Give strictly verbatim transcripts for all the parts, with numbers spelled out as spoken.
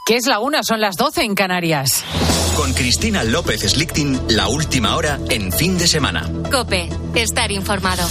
Que es la una, son las doce en Canarias. Con Cristina López Slichting, la última hora en fin de semana. COPE, estar informado.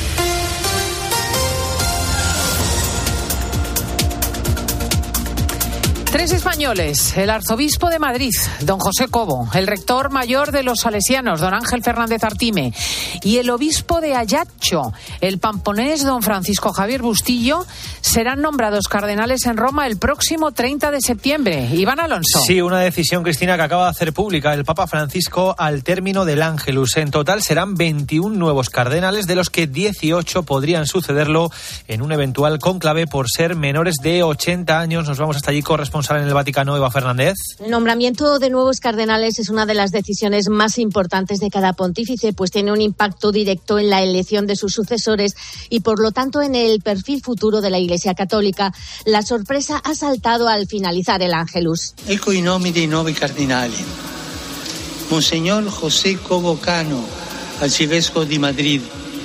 Tres españoles, el arzobispo de Madrid, don José Cobo, el rector mayor de los salesianos, don Ángel Fernández Artime, y el obispo de Ajaccio, el pamponés, don Francisco Javier Bustillo, serán nombrados cardenales en Roma el próximo treinta de septiembre. Iván Alonso. Sí, una decisión, Cristina, que acaba de hacer pública el Papa Francisco al término del Ángelus. En total serán veintiún nuevos cardenales, de los que dieciocho podrían sucederlo en un eventual cónclave por ser menores de ochenta años. Nos vamos hasta allí, corresponsal en el Vaticano, Eva Fernández. El nombramiento de nuevos cardenales es una de las decisiones más importantes de cada pontífice, pues tiene un impacto directo en la elección de sus sucesores y, por lo tanto, en el perfil futuro de la Iglesia Católica. La sorpresa ha saltado al finalizar el Ángelus. Ecco i nomi dei nuovi cardinali. Monseñor José Cobo Cano, arcivescovo di Madrid.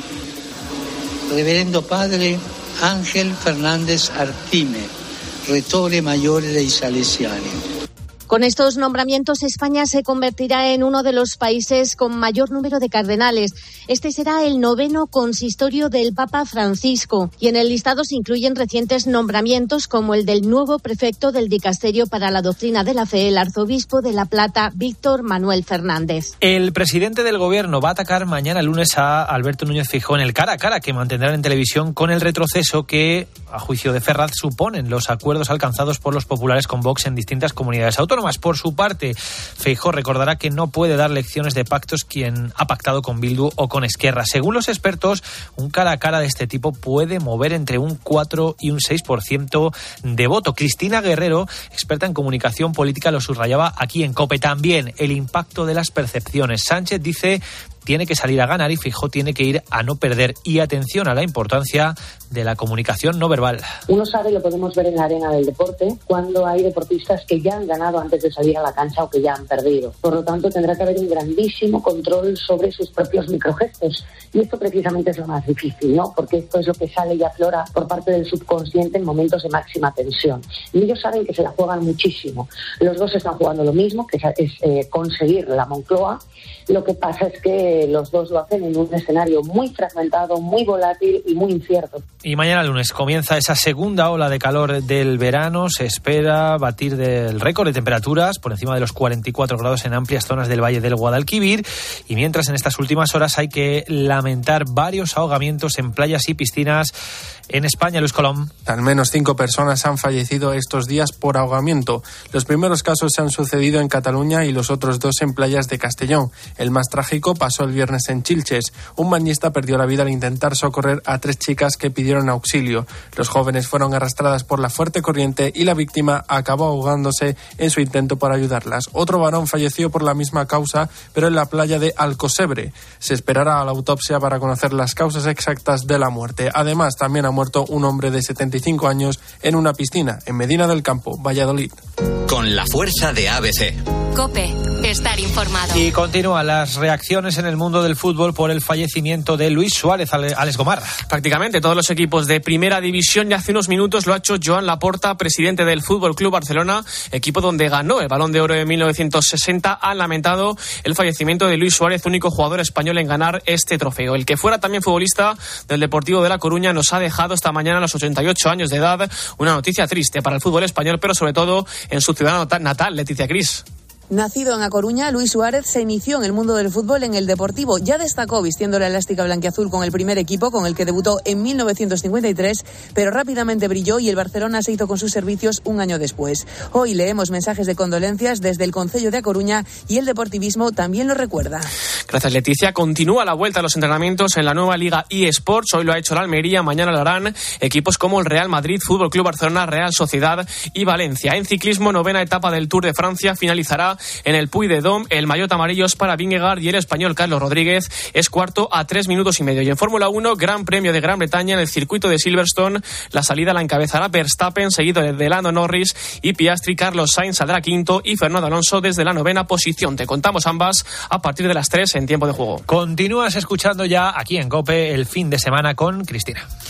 Reverendo Padre Ángel Fernández Artime, Rettore Maggiore dei Salesiani. Con estos nombramientos, España se convertirá en uno de los países con mayor número de cardenales. Este será el noveno consistorio del Papa Francisco, y en el listado se incluyen recientes nombramientos como el del nuevo prefecto del Dicasterio para la Doctrina de la Fe, el arzobispo de La Plata, Víctor Manuel Fernández. El presidente del Gobierno va a atacar mañana lunes a Alberto Núñez Feijóo en el cara a cara que mantendrán en televisión con el retroceso que, a juicio de Ferraz, suponen los acuerdos alcanzados por los populares con Vox en distintas comunidades autónomas. Por su parte, Feijóo recordará que no puede dar lecciones de pactos quien ha pactado con Bildu o con Esquerra. Según los expertos, un cara a cara de este tipo puede mover entre un cuatro y un seis por ciento de voto. Cristina Guerrero, experta en comunicación política, lo subrayaba aquí en COPE. También el impacto de las percepciones. Sánchez dice tiene que salir a ganar y Feijóo tiene que ir a no perder. Y atención a la importancia de la comunicación no verbal. Uno sabe, lo podemos ver en la arena del deporte, cuando hay deportistas que ya han ganado antes de salir a la cancha o que ya han perdido. Por lo tanto, tendrá que haber un grandísimo control sobre sus propios microgestos. Y esto precisamente es lo más difícil, ¿no? Porque esto es lo que sale y aflora por parte del subconsciente en momentos de máxima tensión. Y ellos saben que se la juegan muchísimo. Los dos están jugando lo mismo, que es eh, conseguir la Moncloa. Lo que pasa es que los dos lo hacen en un escenario muy fragmentado, muy volátil y muy incierto. Y mañana lunes comienza esa segunda ola de calor del verano. Se espera batir del récord de temperaturas por encima de los cuarenta y cuatro grados en amplias zonas del Valle del Guadalquivir. Y mientras, en estas últimas horas hay que lamentar varios ahogamientos en playas y piscinas en España. Luis Colom. Al menos cinco personas han fallecido estos días por ahogamiento. Los primeros casos se han sucedido en Cataluña y los otros dos en playas de Castellón. El más trágico pasó el viernes en Chilches. Un bañista perdió la vida al intentar socorrer a tres chicas que pidieron auxilio. Los jóvenes fueron arrastradas por la fuerte corriente y la víctima acabó ahogándose en su intento por ayudarlas. Otro varón falleció por la misma causa, pero en la playa de Alcosebre. Se esperará a la autopsia para conocer las causas exactas de la muerte. Además, también ha muerto un hombre de setenta y cinco años en una piscina en Medina del Campo, Valladolid. Con la fuerza de A B C. COPE, estar informado. Y continúan las reacciones en el mundo del fútbol por el fallecimiento de Luis Suárez. Alex Gomar. Prácticamente todos los equipos de primera división, y hace unos minutos lo ha hecho Joan Laporta, presidente del Fútbol Club Barcelona, equipo donde ganó el Balón de Oro de mil novecientos sesenta. Han lamentado el fallecimiento de Luis Suárez, único jugador español en ganar este trofeo. El que fuera también futbolista del Deportivo de La Coruña nos ha dejado esta mañana a los ochenta y ocho años de edad. Una noticia triste para el fútbol español, pero sobre todo en su ciudad natal, Leticia Cris. Nacido en A Coruña, Luis Suárez se inició en el mundo del fútbol en el Deportivo. Ya destacó vistiendo la elástica blanquiazul con el primer equipo, con el que debutó en mil novecientos cincuenta y tres, pero rápidamente brilló y el Barcelona se hizo con sus servicios un año después. Hoy leemos mensajes de condolencias desde el Concello de A Coruña y el deportivismo también lo recuerda. Gracias, Leticia. Continúa la vuelta a los entrenamientos en la nueva Liga eSports. Hoy lo ha hecho la Almería, mañana lo harán equipos como el Real Madrid, Fútbol Club Barcelona, Real Sociedad y Valencia. En ciclismo, novena etapa del Tour de Francia, finalizará en el Puy de Dôme. El maillot amarillo es para Vingegaard y el español Carlos Rodríguez es cuarto a tres minutos y medio. Y en Fórmula uno, Gran Premio de Gran Bretaña en el circuito de Silverstone. La salida la encabezará Verstappen, seguido de Lando Norris y Piastri. Carlos Sainz saldrá quinto y Fernando Alonso desde la novena posición. Te contamos ambas a partir de las tres en tiempo de juego. Continúas escuchando ya aquí en COPE el fin de semana con Cristina.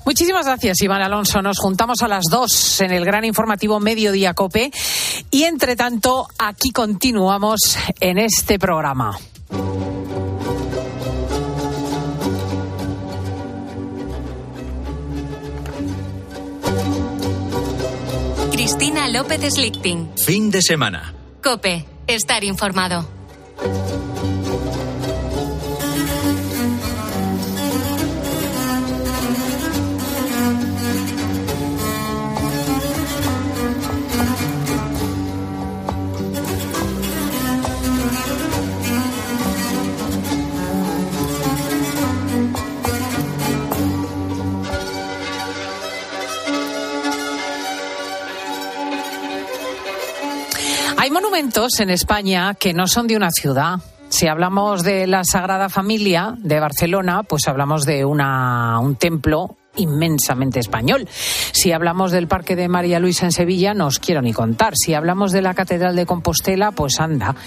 Muchísimas gracias, Iván Alonso. Nos juntamos a las dos en el gran informativo Mediodía COPE y, entre tanto, aquí continuamos en este programa. Cristina López Slichting. Fin de semana. COPE. Estar informado. Hay monumentos en España que no son de una ciudad. Si hablamos de la Sagrada Familia de Barcelona, pues hablamos de una, un templo inmensamente español. Si hablamos del Parque de María Luisa en Sevilla, no os quiero ni contar. Si hablamos de la Catedral de Compostela, pues anda.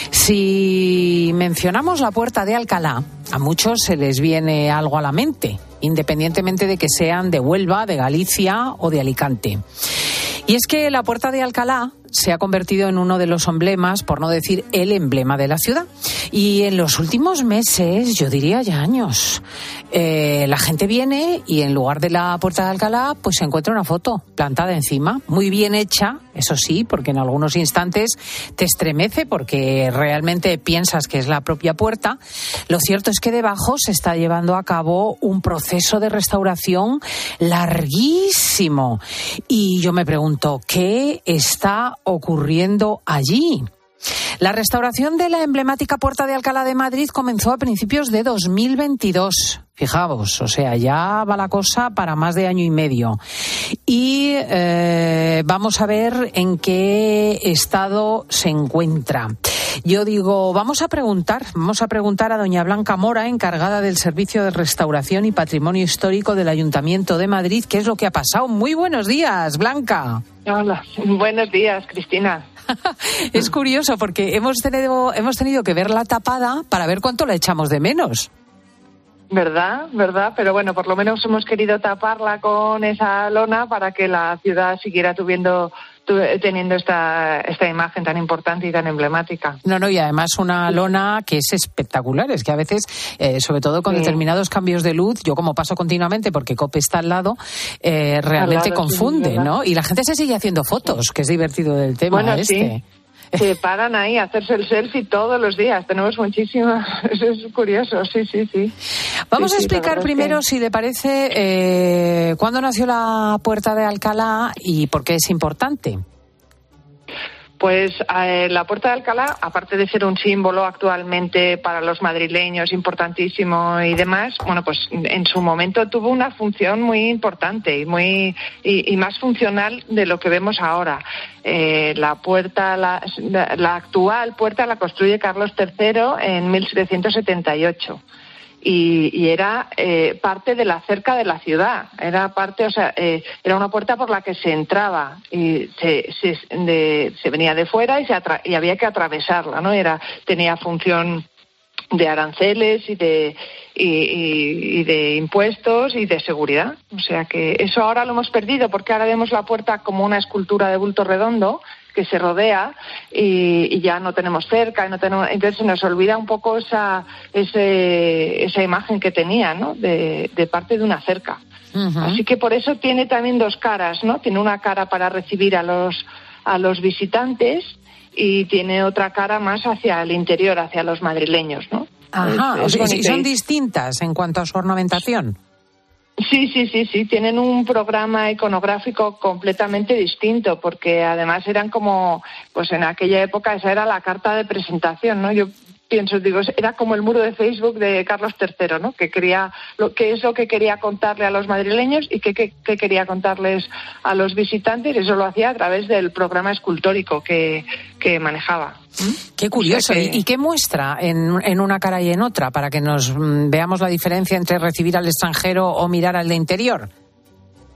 Si mencionamos la Puerta de Alcalá, a muchos se les viene algo a la mente, independientemente de que sean de Huelva, de Galicia o de Alicante. Y es que la Puerta de Alcalá se ha convertido en uno de los emblemas, por no decir el emblema de la ciudad. Y en los últimos meses, yo diría ya años, eh, la gente viene y en lugar de la Puerta de Alcalá, pues se encuentra una foto plantada encima, muy bien hecha, eso sí, porque en algunos instantes te estremece porque realmente piensas que es la propia puerta. Lo cierto es que debajo se está llevando a cabo un proceso de restauración larguísimo. Y yo me pregunto, ¿qué está ocurriendo allí? La restauración de la emblemática Puerta de Alcalá de Madrid comenzó a principios de dos mil veintidós. Fijaos, o sea, ya va la cosa para más de año y medio. Y eh, vamos a ver en qué estado se encuentra. Yo digo, vamos a preguntar, vamos a preguntar a doña Blanca Mora, encargada del Servicio de Restauración y Patrimonio Histórico del Ayuntamiento de Madrid, qué es lo que ha pasado. Muy buenos días, Blanca. Hola, buenos días, Cristina. Es curioso porque hemos tenido, hemos tenido que verla tapada para ver cuánto la echamos de menos. ¿Verdad? ¿Verdad? Pero bueno, por lo menos hemos querido taparla con esa lona para que la ciudad siguiera tuviendo, tu, teniendo esta, esta imagen tan importante y tan emblemática. No, no, y además una lona que es espectacular. Es que a veces, eh, sobre todo con sí. determinados cambios de luz, yo como paso continuamente porque COPE está al lado, eh, realmente al lado, confunde, sí, ¿no? Y la gente se sigue haciendo fotos, que es divertido del tema bueno, este. Sí. Se paran ahí a hacerse el selfie todos los días. Tenemos muchísimas. Eso es curioso, sí, sí, sí. Vamos sí, a explicar sí, primero, que... si le parece, eh, cuándo nació la Puerta de Alcalá y por qué es importante. Pues eh, la Puerta de Alcalá, aparte de ser un símbolo actualmente para los madrileños importantísimo y demás, bueno, pues en su momento tuvo una función muy importante y muy y, y más funcional de lo que vemos ahora. Eh, la puerta, la, la actual puerta la construye Carlos tercero en mil setecientos setenta y ocho. Y, y era eh, parte de la cerca de la ciudad, era parte, o sea, eh, era una puerta por la que se entraba y se, se, de, se venía de fuera y, se atra- y había que atravesarla, ¿no? Era, tenía función de aranceles y de y, y, y de impuestos y de seguridad, o sea que eso ahora lo hemos perdido porque ahora vemos la puerta como una escultura de bulto redondo que se rodea y, y ya no tenemos cerca y no tenemos, entonces se nos olvida un poco esa ese, esa imagen que tenía, ¿no? de, de parte de una cerca. Uh-huh. Así que por eso tiene también dos caras, ¿no? Tiene una cara para recibir a los a los visitantes y tiene otra cara más hacia el interior, hacia los madrileños, ¿no? Ajá, es, es o sea, son distintas en cuanto a su ornamentación. Sí, sí, sí, sí, tienen un programa iconográfico completamente distinto, porque además eran como, pues en aquella época esa era la carta de presentación, ¿no? Yo pienso, digo, era como el muro de Facebook de Carlos tercero, ¿no? Que quería, lo que es lo que quería contarle a los madrileños y que, que, que quería contarles a los visitantes, y eso lo hacía a través del programa escultórico que, que manejaba. Qué curioso. O sea que... ¿Y qué muestra en, en una cara y en otra para que nos mm, veamos la diferencia entre recibir al extranjero o mirar al de interior?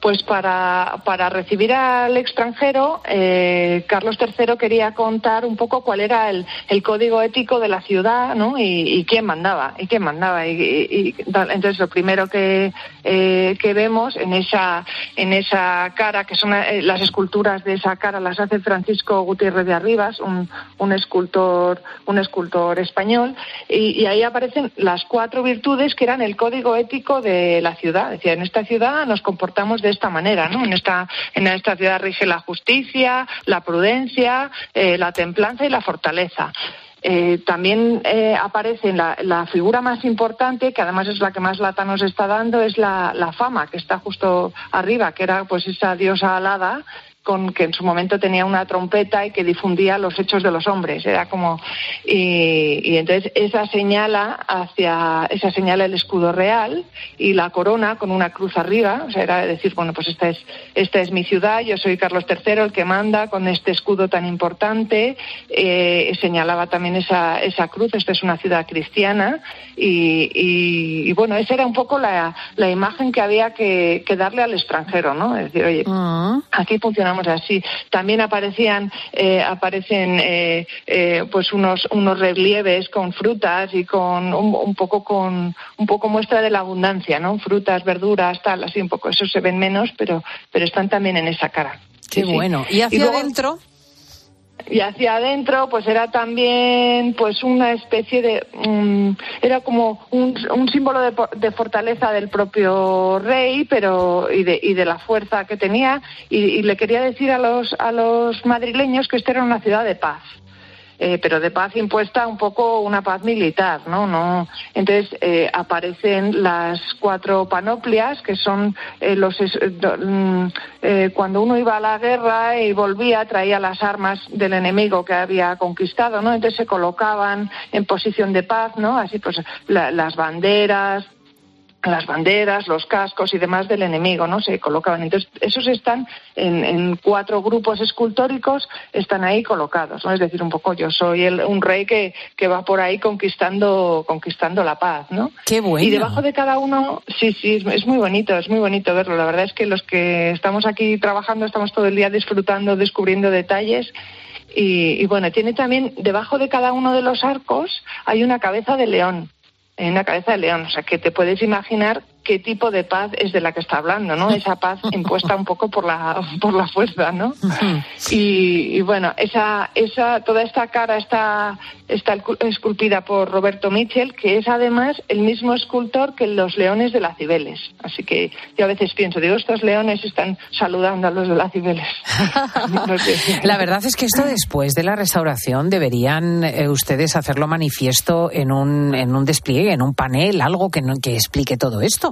pues para, para recibir al extranjero, eh, Carlos tercero quería contar un poco cuál era el, el código ético de la ciudad, ¿no? Y, y quién mandaba, y quién mandaba. Y, y, y entonces lo primero que, eh, que vemos en esa, en esa cara, que son eh, las esculturas de esa cara, las hace Francisco Gutiérrez de Arribas, un, un escultor, un escultor español, y, y ahí aparecen las cuatro virtudes que eran el código ético de la ciudad. Decía, en esta ciudad nos comportamos de esta manera, ¿no? En esta, en esta ciudad rige la justicia, la prudencia, eh, la templanza y la fortaleza. Eh, también eh, aparece la, la figura más importante, que además es la que más lata nos está dando, es la, la fama, que está justo arriba, que era pues esa diosa alada, con que en su momento tenía una trompeta y que difundía los hechos de los hombres. Era como y, y entonces esa señala hacia esa señala el escudo real y la corona con una cruz arriba. O sea, era decir, bueno, pues esta es esta es mi ciudad, yo soy Carlos tercero el que manda con este escudo tan importante. Eh, señalaba también esa esa cruz. Esta es una ciudad cristiana y, y, y bueno, esa era un poco la, la imagen que había que, que darle al extranjero, ¿no? Es decir, oye, uh-huh. aquí funciona así. También aparecían eh, aparecen eh, eh, pues unos unos relieves con frutas y con un, un poco con un poco muestra de la abundancia, ¿no? Frutas, verduras, tal, así un poco. Eso se ven menos, pero pero están también en esa cara. Qué sí, bueno. Sí. Y hacia y luego, adentro. Y hacia adentro, pues era también, pues una especie de, um, era como un, un símbolo de, de fortaleza del propio rey, pero y de, y de la fuerza que tenía. Y, y le quería decir a los a los madrileños que esta era una ciudad de paz. Eh, pero de paz impuesta un poco una paz militar, ¿no? no Entonces eh, aparecen las cuatro panoplias, que son eh, los eh, cuando uno iba a la guerra y volvía, traía las armas del enemigo que había conquistado, ¿no? Entonces se colocaban en posición de paz, ¿no? Así pues la, las banderas, las banderas, los cascos y demás del enemigo, ¿no? Se colocaban. Entonces, esos están en, en cuatro grupos escultóricos, están ahí colocados, ¿no? Es decir, un poco yo soy el, un rey que, que va por ahí conquistando conquistando la paz, ¿no? ¡Qué bueno! Y debajo de cada uno, sí, sí, es, es muy bonito, es muy bonito verlo. La verdad es que los que estamos aquí trabajando estamos todo el día disfrutando, descubriendo detalles. Y, y bueno, tiene también, debajo de cada uno de los arcos hay una cabeza de león. En una cabeza de león, o sea, que te puedes imaginar qué tipo de paz es de la que está hablando, ¿no? Esa paz impuesta un poco por la por la fuerza, ¿no? Y, y bueno, esa esa toda esta cara está está esculpida por Roberto Mitchell, que es además el mismo escultor que los leones de la Cibeles. Así que yo a veces pienso, digo, estos leones están saludando a los de la Cibeles. No sé. La verdad es que esto después de la restauración deberían eh, ustedes hacerlo manifiesto en un en un despliegue, en un panel, algo que no, que explique todo esto.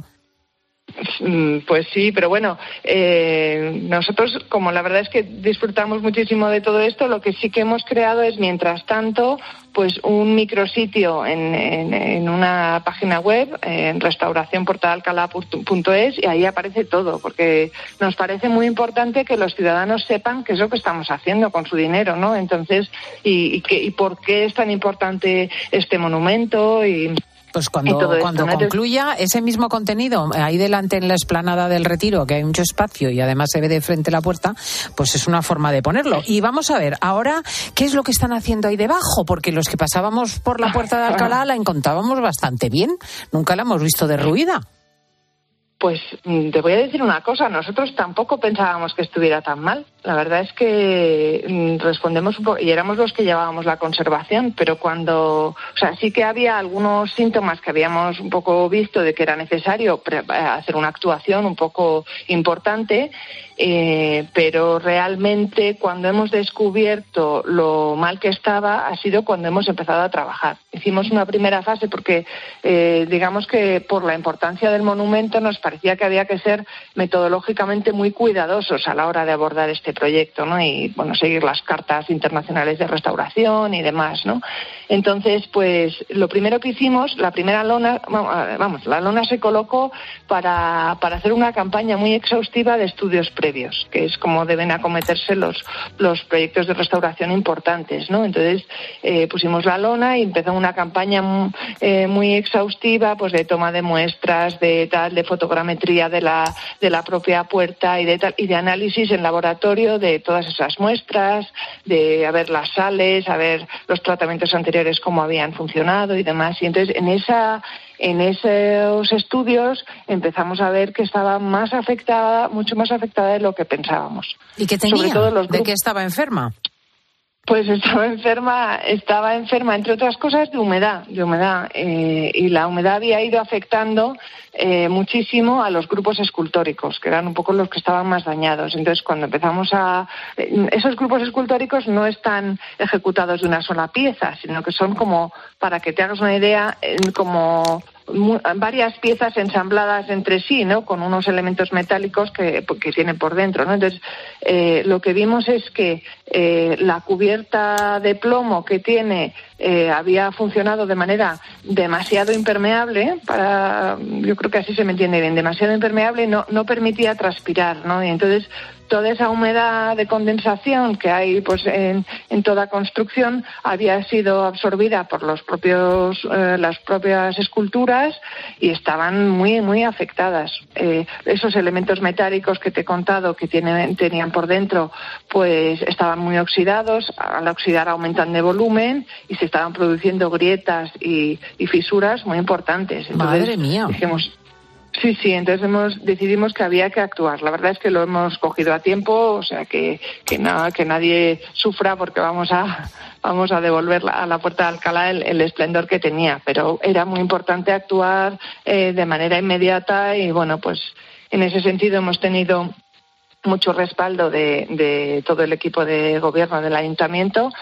Pues sí, pero bueno, eh, nosotros, como la verdad es que disfrutamos muchísimo de todo esto, lo que sí que hemos creado es, mientras tanto, pues un micrositio en, en, en una página web, en restauración portal alcalá punto es, y ahí aparece todo, porque nos parece muy importante que los ciudadanos sepan qué es lo que estamos haciendo con su dinero, ¿no? Entonces, y, y, que, y por qué es tan importante este monumento y... Pues cuando, cuando concluya ese mismo contenido, ahí delante en la explanada del Retiro, que hay mucho espacio y además se ve de frente la puerta, pues es una forma de ponerlo. Y vamos a ver, ahora, ¿qué es lo que están haciendo ahí debajo? Porque los que pasábamos por la puerta de Alcalá la encontrábamos bastante bien, nunca la hemos visto derruida. Pues te voy a decir una cosa, nosotros tampoco pensábamos que estuviera tan mal. La verdad es que respondemos un poco, y éramos los que llevábamos la conservación, pero cuando, o sea, sí que había algunos síntomas que habíamos un poco visto de que era necesario hacer una actuación un poco importante, eh, pero realmente cuando hemos descubierto lo mal que estaba ha sido cuando hemos empezado a trabajar. Hicimos una primera fase porque, eh, digamos que por la importancia del monumento nos parecía que había que ser metodológicamente muy cuidadosos a la hora de abordar este proyecto, ¿no? Y bueno, seguir las cartas internacionales de restauración y demás, ¿no? Entonces, pues lo primero que hicimos, la primera lona, vamos, la lona se colocó para, para hacer una campaña muy exhaustiva de estudios previos, que es como deben acometerse los, los proyectos de restauración importantes, ¿no? Entonces, eh, pusimos la lona y empezó una campaña muy, eh, muy exhaustiva, pues de toma de muestras, de tal, de fotografías, fotogrametría de la, de la propia puerta y de, y de análisis en laboratorio de todas esas muestras, de a ver las sales, a ver los tratamientos anteriores cómo habían funcionado y demás. Y entonces en esa en esos estudios empezamos a ver que estaba más afectada, mucho más afectada de lo que pensábamos. ¿Y qué tenía? Sobre todo los ¿De qué estaba enferma? Pues estaba enferma, estaba enferma, entre otras cosas, de humedad, de humedad. Eh, y la humedad había ido afectando eh, muchísimo a los grupos escultóricos, que eran un poco los que estaban más dañados. Entonces, cuando empezamos a... Eh, esos grupos escultóricos no están ejecutados de una sola pieza, sino que son como, para que te hagas una idea, eh, como... varias piezas ensambladas entre sí, ¿no? Con unos elementos metálicos que, que tienen por dentro, ¿no? Entonces, eh, lo que vimos es que eh, la cubierta de plomo que tiene eh, había funcionado de manera demasiado impermeable, para, yo creo que así se me entiende bien, demasiado impermeable y no, no permitía transpirar, ¿no? Y entonces toda esa humedad de condensación que hay pues en, en toda construcción había sido absorbida por los propios eh, las propias esculturas y estaban muy muy afectadas. Eh, esos elementos metálicos que te he contado que tienen, tenían por dentro pues estaban muy oxidados, al oxidar aumentan de volumen y se estaban produciendo grietas y, y fisuras muy importantes. Entonces, madre mía. Dijimos, Sí, sí, entonces hemos, decidimos que había que actuar. La verdad es que lo hemos cogido a tiempo, o sea que que, na, que nadie sufra porque vamos a vamos a devolver a la Puerta de Alcalá el, el esplendor que tenía. Pero era muy importante actuar eh, de manera inmediata y bueno, pues en ese sentido hemos tenido mucho respaldo de, de todo el equipo de gobierno del ayuntamiento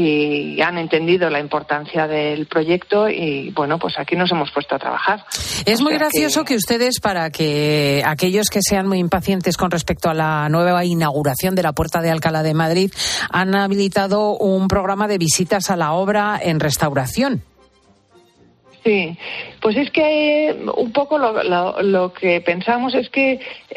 y han entendido la importancia del proyecto y bueno, pues aquí nos hemos puesto a trabajar. Es muy gracioso que... que ustedes, para que aquellos que sean muy impacientes con respecto a la nueva inauguración de la Puerta de Alcalá de Madrid, han habilitado un programa de visitas a la obra en restauración. Sí, pues es que un poco lo, lo, lo que pensamos es que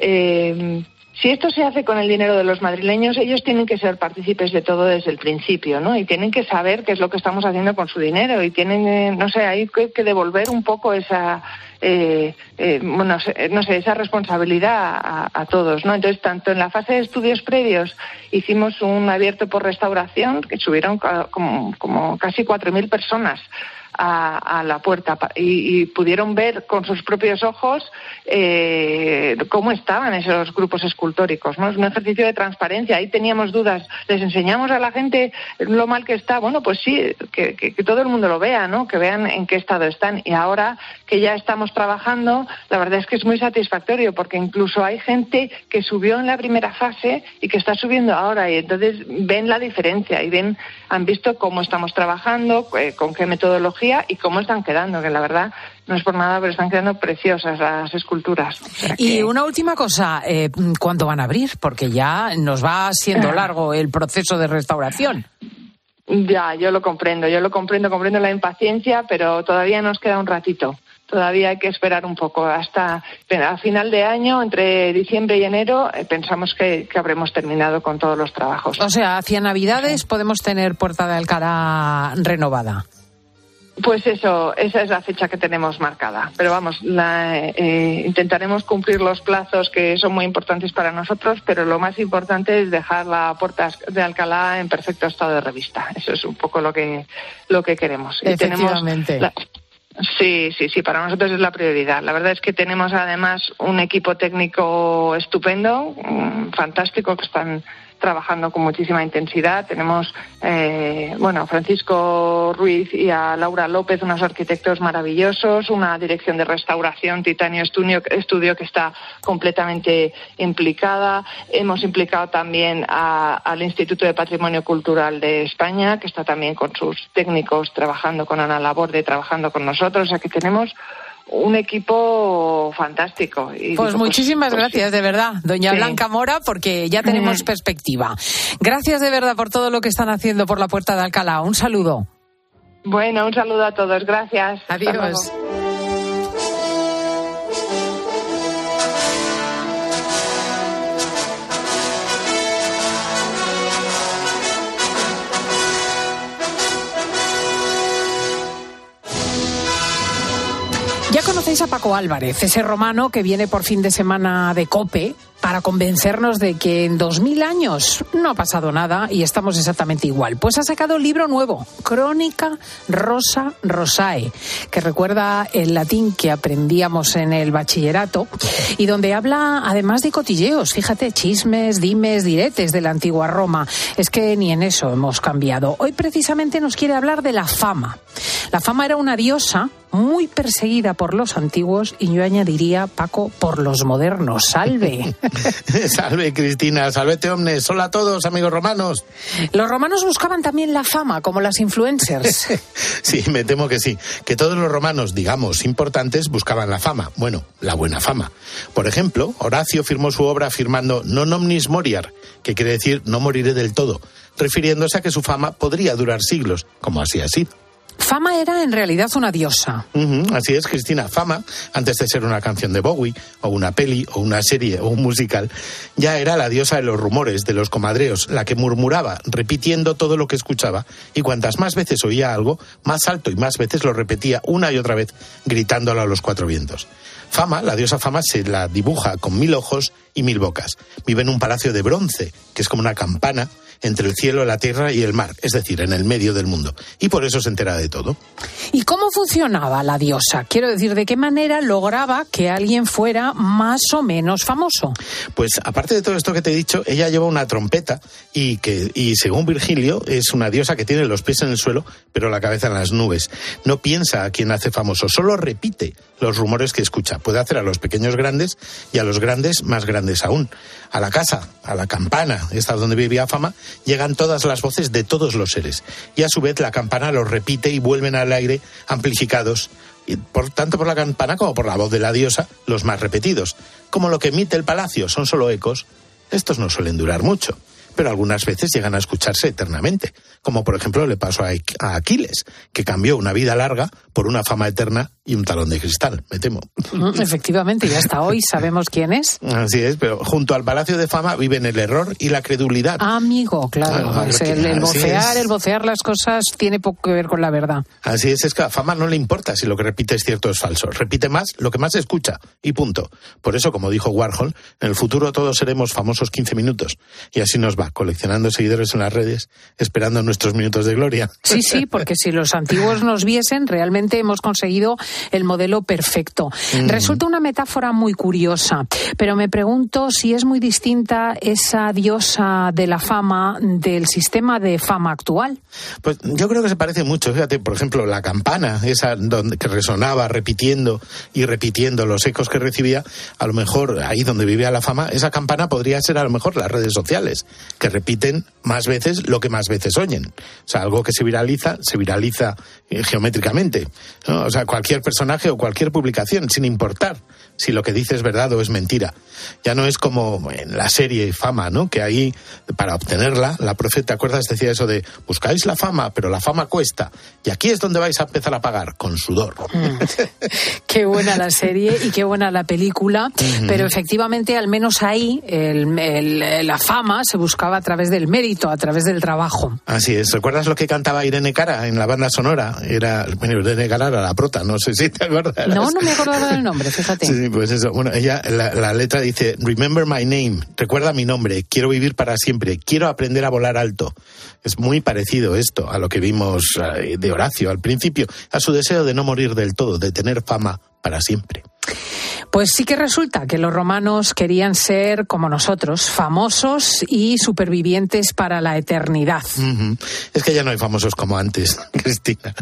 eh, si esto se hace con el dinero de los madrileños, ellos tienen que ser partícipes de todo desde el principio, ¿no? Y tienen que saber qué es lo que estamos haciendo con su dinero y tienen, eh, no sé, hay que, que devolver un poco esa, eh, eh, bueno, no sé, esa responsabilidad a, a todos, ¿no? Entonces, tanto en la fase de estudios previos hicimos un abierto por restauración que subieron como, como casi cuatro mil personas A, a la puerta y, y pudieron ver con sus propios ojos eh, cómo estaban esos grupos escultóricos, ¿no? Es un ejercicio de transparencia. Ahí teníamos dudas, les enseñamos a la gente lo mal que está. Bueno, pues sí, que, que, que todo el mundo lo vea, ¿no? Que vean en qué estado están. Y ahora que ya estamos trabajando, la verdad es que es muy satisfactorio porque incluso hay gente que subió en la primera fase y que está subiendo ahora y entonces ven la diferencia y ven, han visto cómo estamos trabajando, eh, con qué metodología y cómo están quedando, que la verdad no es por nada, pero están quedando preciosas las esculturas. O sea que... Y una última cosa, eh, ¿cuándo van a abrir? Porque ya nos va siendo largo el proceso de restauración. Ya, yo lo comprendo, yo lo comprendo, comprendo la impaciencia, pero todavía nos queda un ratito. Todavía hay que esperar un poco. Hasta a final de año, entre diciembre y enero, eh, pensamos que, que habremos terminado con todos los trabajos. O sea, hacia Navidades sí. Podemos tener Puerta de Alcalá renovada. Pues eso, esa es la fecha que tenemos marcada. Pero vamos, la, eh, intentaremos cumplir los plazos que son muy importantes para nosotros, pero lo más importante es dejar la Puerta de Alcalá en perfecto estado de revista. Eso es un poco lo que lo que queremos. Efectivamente. Y tenemos la, sí, sí, sí, para nosotros es la prioridad. La verdad es que tenemos además un equipo técnico estupendo, fantástico, que están trabajando con muchísima intensidad. Tenemos, eh, bueno, a Francisco Ruiz y a Laura López, unos arquitectos maravillosos, una dirección de restauración, Titanio Estudio, estudio que está completamente implicada. Hemos implicado también a, al Instituto de Patrimonio Cultural de España, que está también con sus técnicos trabajando con Ana Laborde, trabajando con nosotros. O sea que tenemos un equipo fantástico. Y pues digo, muchísimas pues, gracias, pues, de verdad, doña sí. Blanca Mora, porque ya tenemos mm. perspectiva. Gracias de verdad por todo lo que están haciendo por la Puerta de Alcalá. Un saludo. Bueno, un saludo a todos. Gracias. Adiós. Gracias a Paco Álvarez, ese romano que viene por fin de semana de COPE para convencernos de que en dos mil años no ha pasado nada y estamos exactamente igual. Pues ha sacado un libro nuevo, Crónica Rosa Rosae, que recuerda el latín que aprendíamos en el bachillerato y donde habla además de cotilleos, fíjate, chismes, dimes, diretes de la antigua Roma. Es que ni en eso hemos cambiado. Hoy precisamente nos quiere hablar de la fama. La fama era una diosa muy perseguida por los antiguos y yo añadiría, Paco, por los modernos. ¡Salve! Salve, Cristina, salvete omnes. Hola a todos, amigos romanos. Los romanos buscaban también la fama, como las influencers. Sí, me temo que sí. Que todos los romanos, digamos, importantes, buscaban la fama. Bueno, la buena fama. Por ejemplo, Horacio firmó su obra afirmando non omnis moriar, que quiere decir no moriré del todo, refiriéndose a que su fama podría durar siglos, como así ha sido. Fama era en realidad una diosa. Uh-huh, así es, Cristina. Fama, antes de ser una canción de Bowie, o una peli, o una serie, o un musical, ya era la diosa de los rumores, de los comadreos, la que murmuraba, repitiendo todo lo que escuchaba, y cuantas más veces oía algo, más alto y más veces lo repetía una y otra vez, gritándolo a los cuatro vientos. Fama, la diosa Fama, se la dibuja con mil ojos y mil bocas. Vive en un palacio de bronce, que es como una campana, entre el cielo, la tierra y el mar, es decir, en el medio del mundo. Y por eso se entera de todo. ¿Y cómo funcionaba la diosa? Quiero decir, ¿de qué manera lograba que alguien fuera más o menos famoso? Pues aparte de todo esto que te he dicho, ella lleva una trompeta y, que, y según Virgilio, es una diosa que tiene los pies en el suelo, pero la cabeza en las nubes. No piensa a quién hace famoso, solo repite los rumores que escucha. Puede hacer a los pequeños grandes y a los grandes más grandes aún. A la casa, a la campana, esta donde vivía Fama, llegan todas las voces de todos los seres. Y a su vez la campana los repite y vuelven al aire amplificados, y por, tanto por la campana como por la voz de la diosa, los más repetidos. Como lo que emite el palacio son solo ecos, estos no suelen durar mucho, pero algunas veces llegan a escucharse eternamente, como por ejemplo le pasó a Aquiles, que cambió una vida larga por una fama eterna y un talón de cristal, me temo. Efectivamente, y hasta hoy sabemos quién es. Así es, pero junto al Palacio de Fama viven el error y la credulidad. Amigo, claro, claro es el, el vocear, el vocear las cosas tiene poco que ver con la verdad. Así es, es que a Fama no le importa si lo que repite es cierto o es falso, repite más lo que más escucha, y punto. Por eso, como dijo Warhol, en el futuro todos seremos famosos quince minutos, y así nos va, coleccionando seguidores en las redes, esperando nuestros minutos de gloria. Sí, sí, porque si los antiguos nos viesen, realmente hemos conseguido el modelo perfecto. Mm. Resulta una metáfora muy curiosa, pero me pregunto si es muy distinta esa diosa de la fama del sistema de fama actual. Pues yo creo que se parece mucho. Fíjate, por ejemplo, la campana, esa donde, que resonaba repitiendo y repitiendo los ecos que recibía, a lo mejor ahí donde vivía la fama, esa campana podría ser a lo mejor las redes sociales, que repiten más veces lo que más veces oyen. O sea, algo que se viraliza, se viraliza eh, geométricamente, ¿no? O sea, cualquier personaje o cualquier publicación, sin importar si lo que dice es verdad o es mentira. Ya no es como en la serie Fama, ¿no? Que ahí, para obtenerla, la profeta, ¿te acuerdas? Decía eso de, buscáis la fama, pero la fama cuesta. Y aquí es donde vais a empezar a pagar, con sudor. Mm. Qué buena la serie y qué buena la película, uh-huh. Pero efectivamente, al menos ahí, el, el, la fama se buscaba a través del mérito, a través del trabajo. Así es. ¿Recuerdas lo que cantaba Irene Cara en la banda sonora? Era, bueno, Irene Cara era la prota, no sé si te acuerdas. No, no me acordaba del nombre, fíjate. Sí, pues eso. Bueno, ella, la, la letra dice, remember my name, recuerda mi nombre, quiero vivir para siempre, quiero aprender a volar alto. Es muy parecido esto a lo que vimos de Horacio al principio, a su deseo de no morir del todo, de tener fama para siempre. Pues sí que resulta que los romanos querían ser, como nosotros, famosos y supervivientes para la eternidad. Uh-huh. Es que ya no hay famosos como antes, Cristina.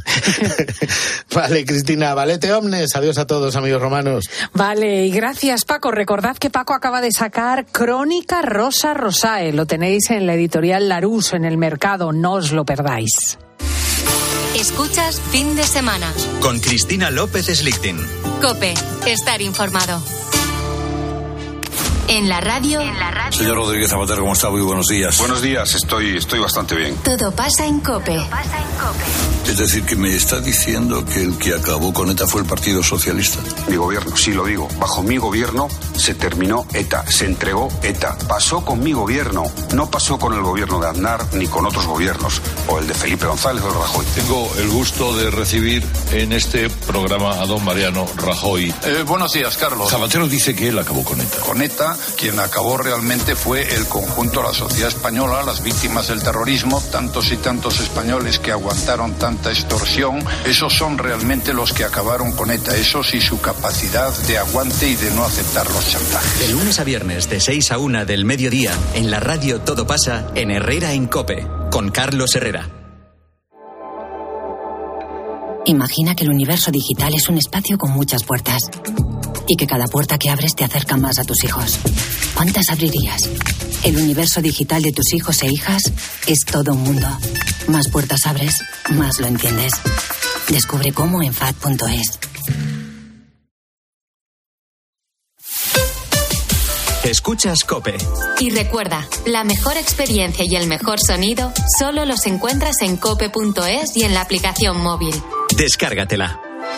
Vale, Cristina, valete omnes. Adiós a todos, amigos romanos. Vale, y gracias, Paco. Recordad que Paco acaba de sacar Crónica Rosa Rosae. Lo tenéis en la editorial Larousse, en el mercado. No os lo perdáis. Escuchas Fin de Semana con Cristina López Slichting. COPE, estar informado. En la radio. En la radio. Señor Rodríguez Zapatero, ¿cómo está? Muy buenos días. Buenos días, estoy, estoy bastante bien. Todo pasa en COPE. Todo pasa en COPE. Es decir, que me está diciendo que el que acabó con ETA fue el Partido Socialista. Mi gobierno, sí lo digo. Bajo mi gobierno se terminó ETA, se entregó ETA. Pasó con mi gobierno, no pasó con el gobierno de Aznar ni con otros gobiernos, o el de Felipe González o de Rajoy. Tengo el gusto de recibir en este programa a don Mariano Rajoy. Eh, buenos días, Carlos. Zapatero dice que él acabó con ETA. Con ETA, quien acabó realmente fue el conjunto de la sociedad española, las víctimas del terrorismo, tantos y tantos españoles que aguantaron tanta extorsión. Esos son realmente los que acabaron con ETA, esos y su capacidad de aguante y de no aceptar los chantajes. De lunes a viernes, de seis a una del mediodía, en la radio Todo pasa, en Herrera en COPE, con Carlos Herrera. Imagina que el universo digital es un espacio con muchas puertas y que cada puerta que abres te acerca más a tus hijos. ¿Cuántas abrirías? El universo digital de tus hijos e hijas es todo un mundo. Más puertas abres, más lo entiendes. Descubre cómo en F A D punto es. Escuchas COPE. Y recuerda, la mejor experiencia y el mejor sonido solo los encuentras en cope punto es y en la aplicación móvil. Descárgatela.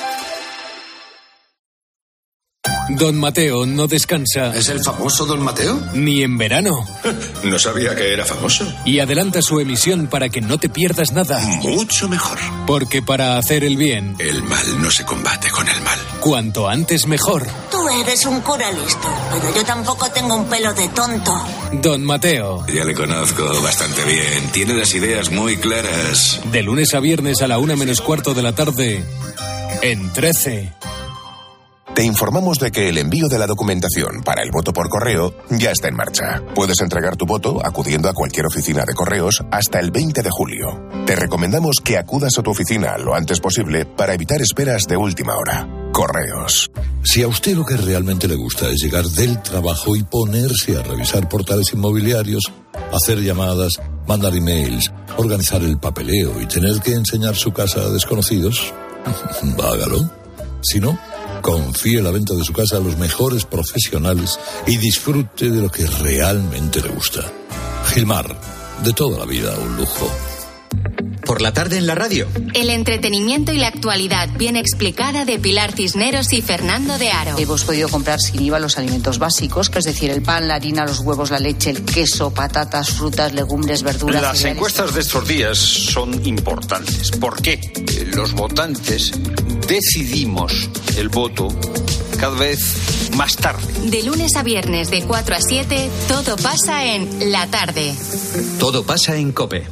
Don Mateo no descansa. ¿Es el famoso Don Mateo? Ni en verano. No sabía que era famoso. Y adelanta su emisión para que no te pierdas nada. Mucho mejor. Porque para hacer el bien... El mal no se combate con el mal. Cuanto antes mejor. Tú eres un cura listo, pero yo tampoco tengo un pelo de tonto. Don Mateo. Ya le conozco bastante bien. Tiene las ideas muy claras. De lunes a viernes a la una menos cuarto de la tarde, en trece. Te informamos de que el envío de la documentación para el voto por correo ya está en marcha. Puedes entregar tu voto acudiendo a cualquier oficina de correos hasta el veinte de julio. Te recomendamos que acudas a tu oficina lo antes posible para evitar esperas de última hora. Correos. Si a usted lo que realmente le gusta es llegar del trabajo y ponerse a revisar portales inmobiliarios, hacer llamadas, mandar emails, organizar el papeleo y tener que enseñar su casa a desconocidos, hágalo. Si no, confíe la venta de su casa a los mejores profesionales y disfrute de lo que realmente le gusta. Gilmar, de toda la vida un lujo. Por la tarde en la radio. El entretenimiento y la actualidad bien explicada de Pilar Cisneros y Fernando de Aro. Hemos podido comprar sin I V A los alimentos básicos, que es decir, el pan, la harina, los huevos, la leche, el queso, patatas, frutas, legumbres, verduras. Las cereales. Encuestas de estos días son importantes. ¿Por qué? Los votantes decidimos el voto cada vez más tarde. De lunes a viernes de cuatro a siete, todo pasa en La Tarde. Todo pasa en COPE.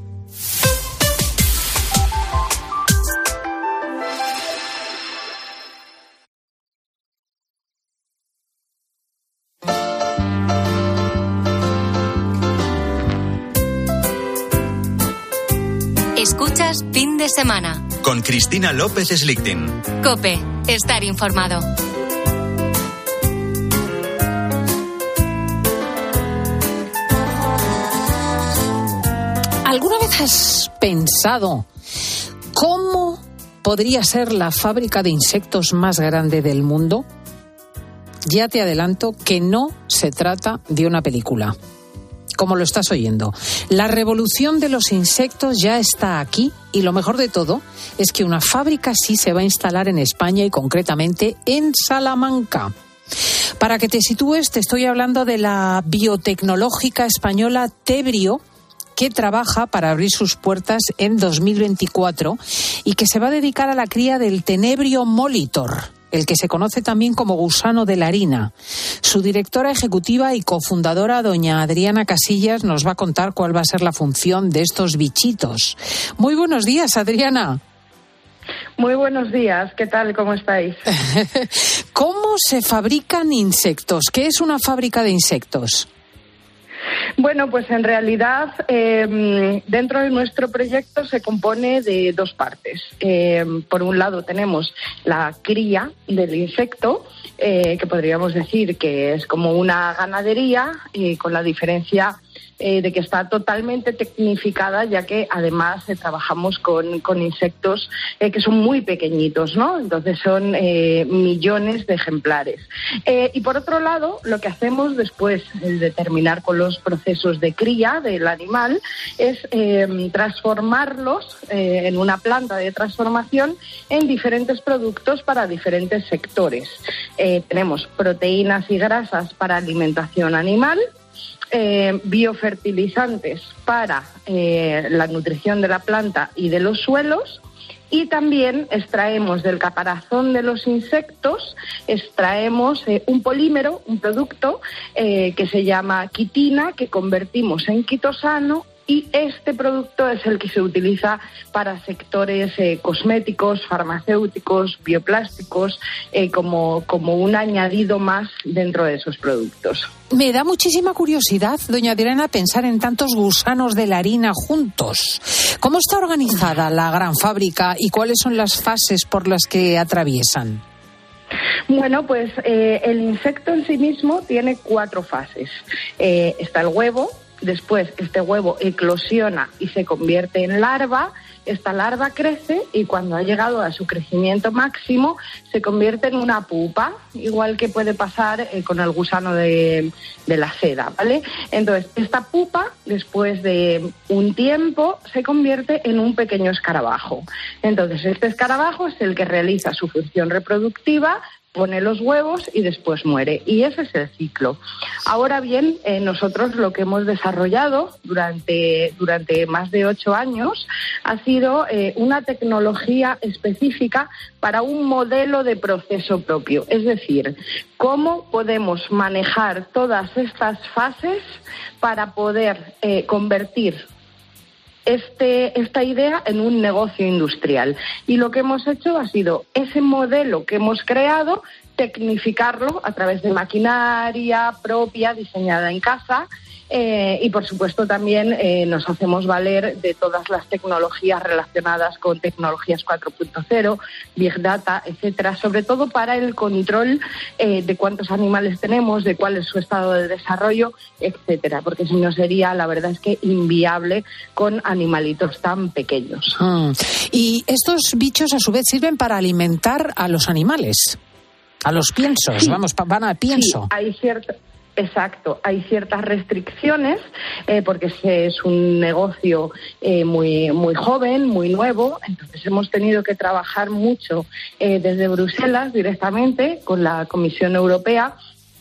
Escuchas Fin de Semana. Con Cristina López Slichting. COPE. Estar informado. ¿Alguna vez has pensado cómo podría ser la fábrica de insectos más grande del mundo? Ya te adelanto que no se trata de una película. Como lo estás oyendo, la revolución de los insectos ya está aquí y lo mejor de todo es que una fábrica sí se va a instalar en España y concretamente en Salamanca. Para que te sitúes, te estoy hablando de la biotecnológica española Tebrio, que trabaja para abrir sus puertas en dos mil veinticuatro y que se va a dedicar a la cría del Tenebrio molitor, el que se conoce también como gusano de la harina. Su directora ejecutiva y cofundadora, doña Adriana Casillas, nos va a contar cuál va a ser la función de estos bichitos. Muy buenos días, Adriana. Muy buenos días, ¿qué tal? ¿Cómo estáis? ¿Cómo se fabrican insectos? ¿Qué es una fábrica de insectos? Bueno, pues en realidad eh, dentro de nuestro proyecto se compone de dos partes. Eh, por un lado tenemos la cría del insecto, eh, que podríamos decir que es como una ganadería, eh, con la diferencia eh, de que está totalmente tecnificada, ya que además eh, trabajamos con, con insectos eh, que son muy pequeñitos, ¿no? Entonces son eh, millones de ejemplares. Eh, y por otro lado, lo que hacemos después de terminar con los procesos de cría del animal es eh, transformarlos eh, en una planta de transformación en diferentes productos para diferentes sectores. Eh, tenemos proteínas y grasas para alimentación animal, eh, biofertilizantes para eh, la nutrición de la planta y de los suelos, y también extraemos del caparazón de los insectos, extraemos eh, un polímero, un producto eh, que se llama quitina, que convertimos en quitosano, y este producto es el que se utiliza para sectores eh, cosméticos, farmacéuticos, bioplásticos, eh, como, como un añadido más dentro de esos productos. Me da muchísima curiosidad, doña Adriana, pensar en tantos gusanos de la harina juntos. ¿Cómo está organizada la gran fábrica y cuáles son las fases por las que atraviesan? Bueno, pues eh, el insecto en sí mismo tiene cuatro fases. Eh, está el huevo. Después este huevo eclosiona y se convierte en larva. Esta larva crece y cuando ha llegado a su crecimiento máximo se convierte en una pupa, igual que puede pasar eh, con el gusano de, de la seda, ¿vale? Entonces, esta pupa, después de un tiempo, se convierte en un pequeño escarabajo. Entonces, este escarabajo es el que realiza su función reproductiva, pone los huevos y después muere. Y ese es el ciclo. Ahora bien, eh, nosotros lo que hemos desarrollado durante, durante más de ocho años ha sido eh, una tecnología específica para un modelo de proceso propio. Es decir, cómo podemos manejar todas estas fases para poder eh, convertir Este, esta idea en un negocio industrial. Y lo que hemos hecho ha sido ese modelo que hemos creado, tecnificarlo a través de maquinaria propia diseñada en casa. Eh, y por supuesto también eh, nos hacemos valer de todas las tecnologías relacionadas con tecnologías cuatro punto cero, Big Data, etcétera, sobre todo para el control eh, de cuántos animales tenemos, de cuál es su estado de desarrollo, etcétera, porque si no sería, la verdad es que inviable con animalitos tan pequeños. Mm. Y estos bichos a su vez sirven para alimentar a los animales, a los piensos, sí. Vamos, van al pienso. Sí, hay cierto... Exacto, hay ciertas restricciones eh, porque es un negocio eh, muy muy joven, muy nuevo, entonces hemos tenido que trabajar mucho eh, desde Bruselas directamente con la Comisión Europea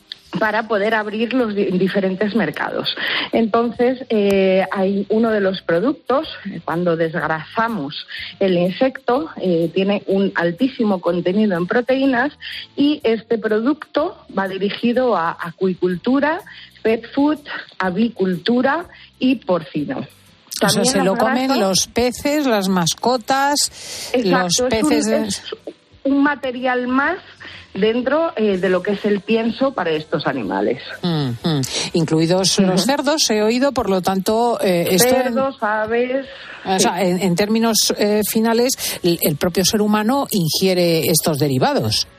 para poder abrir los di- diferentes mercados. Entonces, eh, hay uno de los productos, eh, cuando desgrasamos el insecto, eh, tiene un altísimo contenido en proteínas y este producto va dirigido a acuicultura, pet food, avicultura y porcino. O sea, se lo comen grasas, los peces, las mascotas, exacto, los peces... Es un, de... es un material más dentro eh, de lo que es el pienso para estos animales. Mm, mm. Incluidos uh-huh. los cerdos, he oído, por lo tanto... Eh, esto cerdos, en... aves... O sí. sea, en, en términos eh, finales, el, el propio ser humano ingiere estos derivados.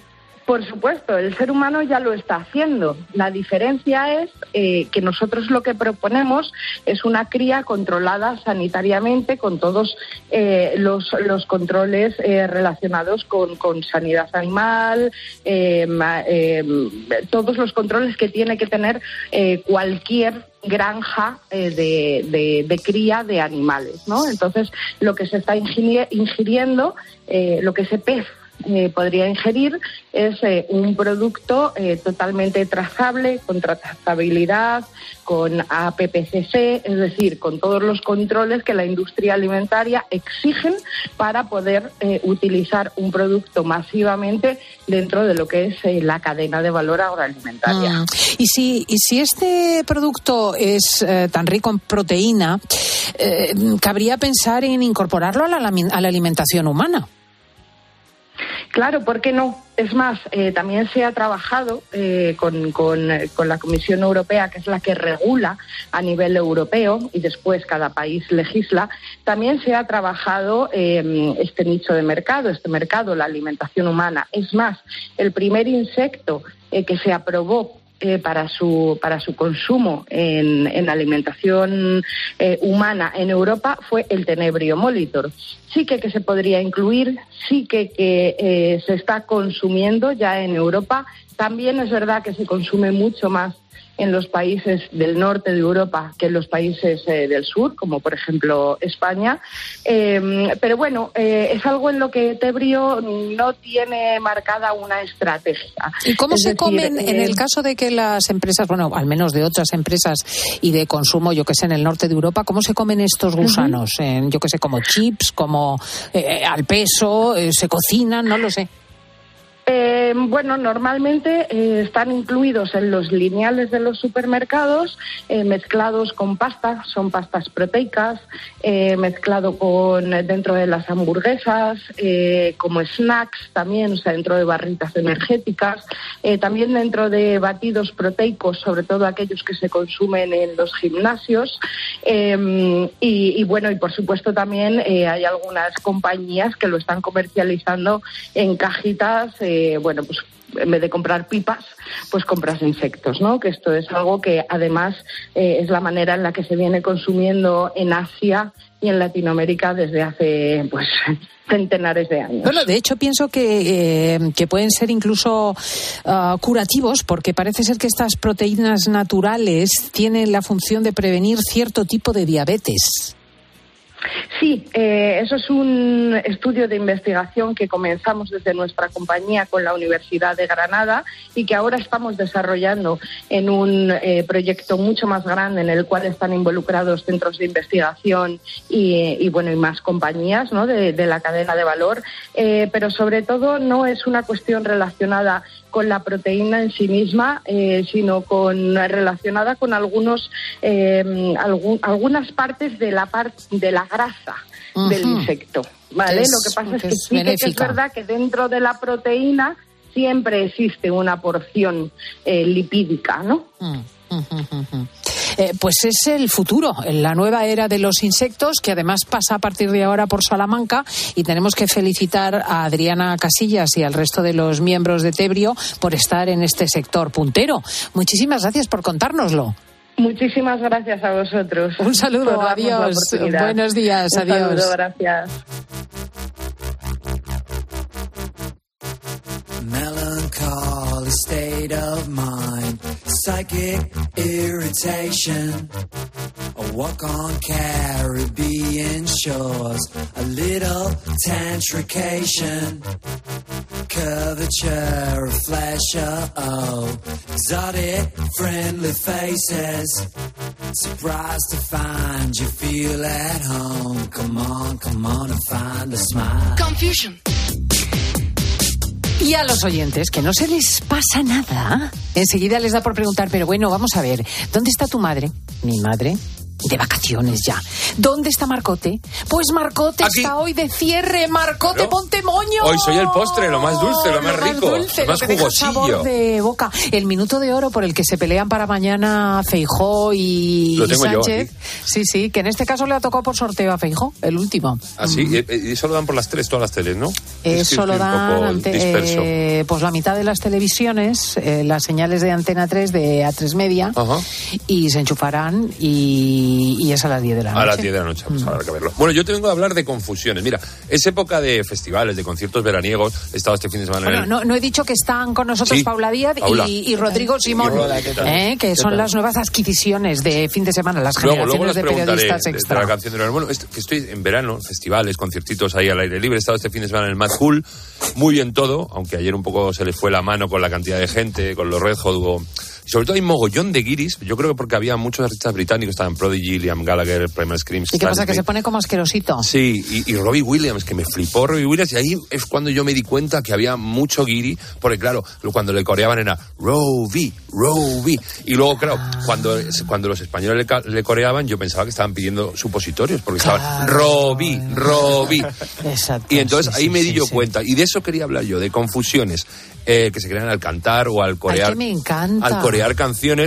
Por supuesto, el ser humano ya lo está haciendo. La diferencia es eh, que nosotros lo que proponemos es una cría controlada sanitariamente con todos eh, los, los controles eh, relacionados con, con sanidad animal, eh, eh, todos los controles que tiene que tener eh, cualquier granja eh, de, de, de cría de animales, ¿no? Entonces, lo que se está ingiri- ingiriendo, eh, lo que ese pez Eh, podría ingerir es eh, un producto eh, totalmente trazable, con trazabilidad, con A P P C C, es decir, con todos los controles que la industria alimentaria exigen para poder eh, utilizar un producto masivamente dentro de lo que es eh, la cadena de valor agroalimentaria. Mm. Y si, y si este producto es eh, tan rico en proteína, eh, cabría pensar en incorporarlo a la, a la alimentación humana. Claro, ¿por qué no? Es más, eh, también se ha trabajado eh, con, con, con la Comisión Europea, que es la que regula a nivel europeo y después cada país legisla. También se ha trabajado eh, este nicho de mercado, este mercado, la alimentación humana. Es más, el primer insecto eh, que se aprobó eh, para su para su consumo en, en alimentación eh, humana en Europa fue el Tenebrio Molitor. Sí que, que se podría incluir, sí que, que eh, se está consumiendo ya en Europa. También es verdad que se consume mucho más en los países del norte de Europa que en los países eh, del sur, como por ejemplo España. Eh, pero bueno, eh, es algo en lo que Tebrio no tiene marcada una estrategia. ¿Y cómo es se decir, comen eh, en el caso de que las empresas, bueno, al menos de otras empresas y de consumo, yo que sé, en el norte de Europa, cómo se comen estos gusanos? Uh-huh. En, yo que sé, como chips, como eh, al peso, eh, se cocinan, no lo sé. Eh, bueno, normalmente eh, están incluidos en los lineales de los supermercados, eh, mezclados con pastas, son pastas proteicas, eh, mezclado con dentro de las hamburguesas, eh, como snacks también, o sea, dentro de barritas energéticas, eh, también dentro de batidos proteicos, sobre todo aquellos que se consumen en los gimnasios, eh, y, y bueno, y por supuesto también eh, hay algunas compañías que lo están comercializando en cajitas. Eh, Eh, bueno, pues en vez de comprar pipas, pues compras insectos, ¿no? Que esto es algo que además eh, es la manera en la que se viene consumiendo en Asia y en Latinoamérica desde hace, pues, centenares de años. Bueno, de hecho pienso que, eh, que pueden ser incluso uh, curativos, porque parece ser que estas proteínas naturales tienen la función de prevenir cierto tipo de diabetes. Sí, eh, eso es un estudio de investigación que comenzamos desde nuestra compañía con la Universidad de Granada y que ahora estamos desarrollando en un eh, proyecto mucho más grande en el cual están involucrados centros de investigación y, y bueno, y más compañías, ¿no?, de, de la cadena de valor, eh, pero sobre todo no es una cuestión relacionada con la proteína en sí misma, eh, sino con relacionada con algunos eh, algún, algunas partes de la parte de la grasa uh-huh. del insecto, ¿vale? Es, Lo que pasa es que, es sí que es verdad que dentro de la proteína siempre existe una porción eh, lipídica, ¿no? Uh-huh. Uh-huh. Eh, pues es el futuro, la nueva era de los insectos, que además pasa a partir de ahora por Salamanca, y tenemos que felicitar a Adriana Casillas y al resto de los miembros de Tebrio por estar en este sector puntero. Muchísimas gracias por contárnoslo. Muchísimas gracias a vosotros. Un saludo, adiós. Buenos días, Un adiós. Saludo, gracias. Melancholy state of mind, psychic irritation, a walk on Caribbean shores, a little tantrication, curvature of flesh, oh, exotic friendly faces, surprised to find you feel at home, come on, come on and find a smile. Confusion. Y a los oyentes, que no se les pasa nada, enseguida les da por preguntar, pero bueno, vamos a ver, ¿dónde está tu madre? Mi madre, de vacaciones ya. ¿Dónde está Marcote? Pues Marcote Aquí. Está hoy de cierre. Marcote, claro. Ponte moño. Hoy soy el postre, lo más dulce, lo, lo más rico, más dulce, lo más lo que jugosillo. Sabor de boca. El minuto de oro por el que se pelean para mañana Feijóo y, lo tengo y Sánchez. Yo aquí. Sí, sí, que en este caso le ha tocado por sorteo a Feijóo, el último. Ah, sí, mm. y, y eso lo dan por las tres, todas las teles, ¿no? Eso es lo dan ante, eh, pues la mitad de las televisiones, eh, las señales de Antena tres, de A tres Media, Ajá. y se enchufarán y, y es a las diez de la noche. A las diez de la noche, pues mm. habrá que verlo. Bueno, yo te vengo a hablar de confusiones. Mira, es época de festivales, de conciertos veraniegos. He estado este fin de semana bueno, en el... no, no he dicho que están con nosotros sí, Paula Díaz Paula. Y, y Rodrigo Simón, eh, que son las nuevas adquisiciones de fin de semana, las luego, generaciones luego de periodistas de, extra. De la canción de verano. Bueno, que estoy en verano, festivales, conciertitos ahí al aire libre. He estado este fin de semana en el Mad Cool. Muy bien todo, aunque ayer un poco se les fue la mano con la cantidad de gente, con los Red Hot. Hubo... Sobre todo hay mogollón de guiris. Yo creo que porque había muchos artistas británicos, estaban Prodigy, Liam Gallagher, Primal Scream. ¿Y qué pasa? Que se pone como asquerosito. Sí, y, y Robbie Williams, que me flipó Robbie Williams, y ahí es cuando yo me di cuenta que había mucho guiri, porque claro, cuando le coreaban era Robbie, Robbie. Y luego, claro, ah. cuando, cuando los españoles le, le coreaban, yo pensaba que estaban pidiendo supositorios, porque claro. estaban Robbie, Robbie. Exacto. Y entonces sí, ahí sí, me di sí, yo sí. cuenta. Y de eso quería hablar yo, de confusiones. Eh, que se crean al cantar o al corear. Ay, que me encanta. Al corear canciones.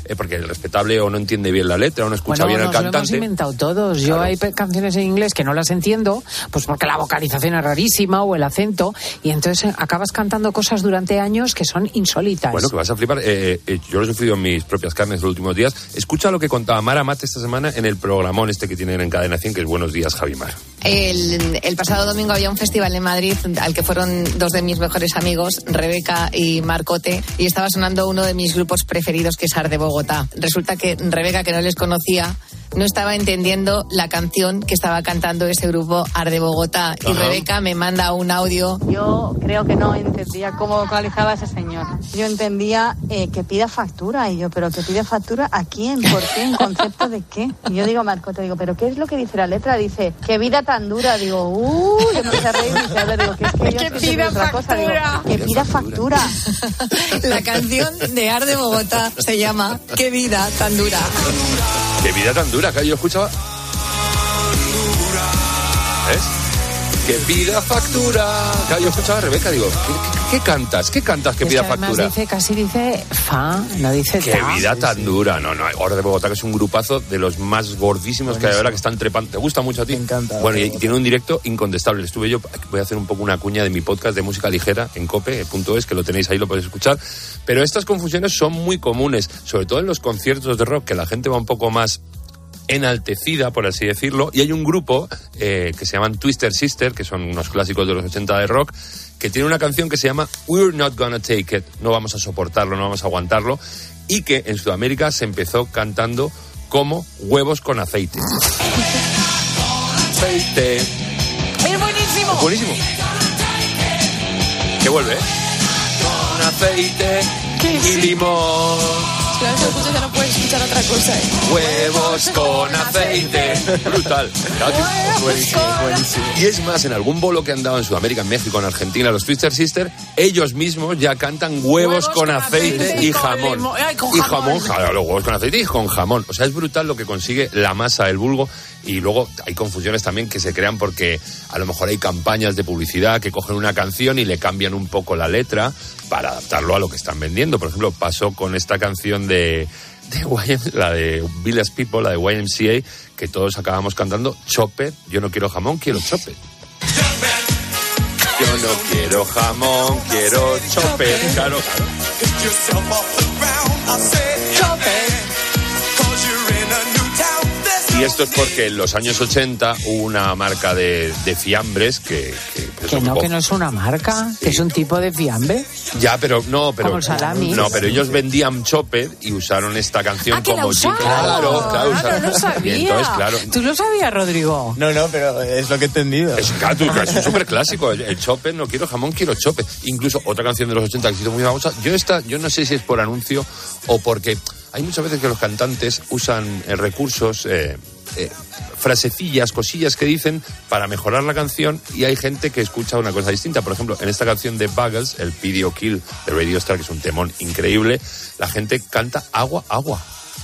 eh, porque el respetable o no entiende bien la letra o no escucha bueno, bien al nos cantante. Lo hemos inventado todos. Yo Claro. hay pe- canciones en inglés que no las entiendo, pues porque la vocalización es rarísima o el acento, y entonces acabas cantando cosas durante años que son insólitas. Bueno, que vas a flipar. Eh, eh, yo lo he sufrido en mis propias carnes los últimos días. Escucha lo que contaba Mara Mate esta semana en el programón este que tienen en Cadena cien, que es Buenos Días, Javimar. El, el pasado domingo había un festival en Madrid al que fueron dos de mis mejores amigos, Rebeca y Marcote, y estaba sonando uno de mis grupos preferidos, que es Arde Bogotá. Resulta que Rebeca, que no les conocía, no estaba entendiendo la canción que estaba cantando ese grupo Arde Bogotá. Y Ajá. Rebeca me manda un audio. Yo creo que no entendía cómo vocalizaba ese señor. Yo entendía eh, que pida factura, y yo, ¿pero que pide factura a quién? ¿Por qué? ¿En concepto de qué? Y yo digo a Marco, te digo, ¿pero qué es lo que dice la letra? Dice, qué vida tan dura. Digo, uh, yo me empecé a reír y dice, a ver, digo, que es que yo Que estoy pida diciendo otra cosa. Digo, factura. que pida factura. La canción de Arde Bogotá se llama Qué vida tan dura. Qué vida tan dura, que yo escuchaba. ¿Ves? Que pida factura. Claro, yo escuchaba a Rebeca, digo, ¿qué, qué, qué cantas? ¿Qué cantas que Es pida que además factura? dice, casi dice fa, no dice Qué ta. vida tan dura. No, no, Hora de Bogotá, que es un grupazo de los más gordísimos que hay ahora, que están trepando. ¿Te gusta mucho a ti? Me encanta. Bueno, y, y tiene un directo incontestable. Estuve yo, voy a hacer un poco una cuña de mi podcast de música ligera en cope punto es, que lo tenéis ahí, lo podéis escuchar. Pero estas confusiones son muy comunes, sobre todo en los conciertos de rock, que la gente va un poco más enaltecida, por así decirlo, y hay un grupo eh, que se llaman Twister Sister, que son unos clásicos de los ochenta de rock, que tiene una canción que se llama We're Not Gonna Take It, no vamos a soportarlo, no vamos a aguantarlo, y que en Sudamérica se empezó cantando como huevos con aceite. Aceite. ¡Es buenísimo! Es buenísimo. Que vuelve, ¿eh? Con aceite y limón. Claro, si escuchas ya no puedes escuchar otra cosa. ¿eh? Huevos con aceite. Brutal. Claro que- buenísimo, buenísimo. Y es más, en algún bolo que han dado en Sudamérica, en México, en Argentina, los Twister Sister, ellos mismos ya cantan huevos, Huevos con, con aceite, aceite y y con jamón. limón. Ay, con y jamón. jamón, claro, los huevos con aceite y con jamón. O sea, es brutal lo que consigue la masa del vulgo. Y luego hay confusiones también que se crean porque a lo mejor hay campañas de publicidad que cogen una canción y le cambian un poco la letra para adaptarlo a lo que están vendiendo. Por ejemplo, pasó con esta canción de, de Y M, la de Village People, la de Y M C A, que todos acabamos cantando Chopper. Yo no quiero jamón, quiero Chopper. Yo no quiero jamón, quiero Chopper. Claro, claro. Y esto es porque en los años ochenta hubo una marca de, de fiambres que... que, Que no, que no es una marca, que es un tipo de fiambre. Ya, pero no, pero... Como el salami. No, pero ellos vendían Chopper y usaron esta canción Ah, que la como... usaron. Claro, claro. Ah, usaron. no lo sabía. Y entonces, claro... ¿Tú lo sabías, Rodrigo? No, no, pero es lo que he entendido. Es, claro, tú, es un súper clásico. El, el Chopper, no quiero jamón, quiero Chopper. Incluso otra canción de los ochenta que ha sido muy famosa. Yo esta, yo no sé si es por anuncio o porque hay muchas veces que los cantantes usan eh, recursos... Eh, Eh, frasecillas, cosillas que dicen para mejorar la canción, y hay gente que escucha una cosa distinta. Por ejemplo, en esta canción de Buggles, el Video Kill de Radio Star, que es un temón increíble, la gente canta agua, agua.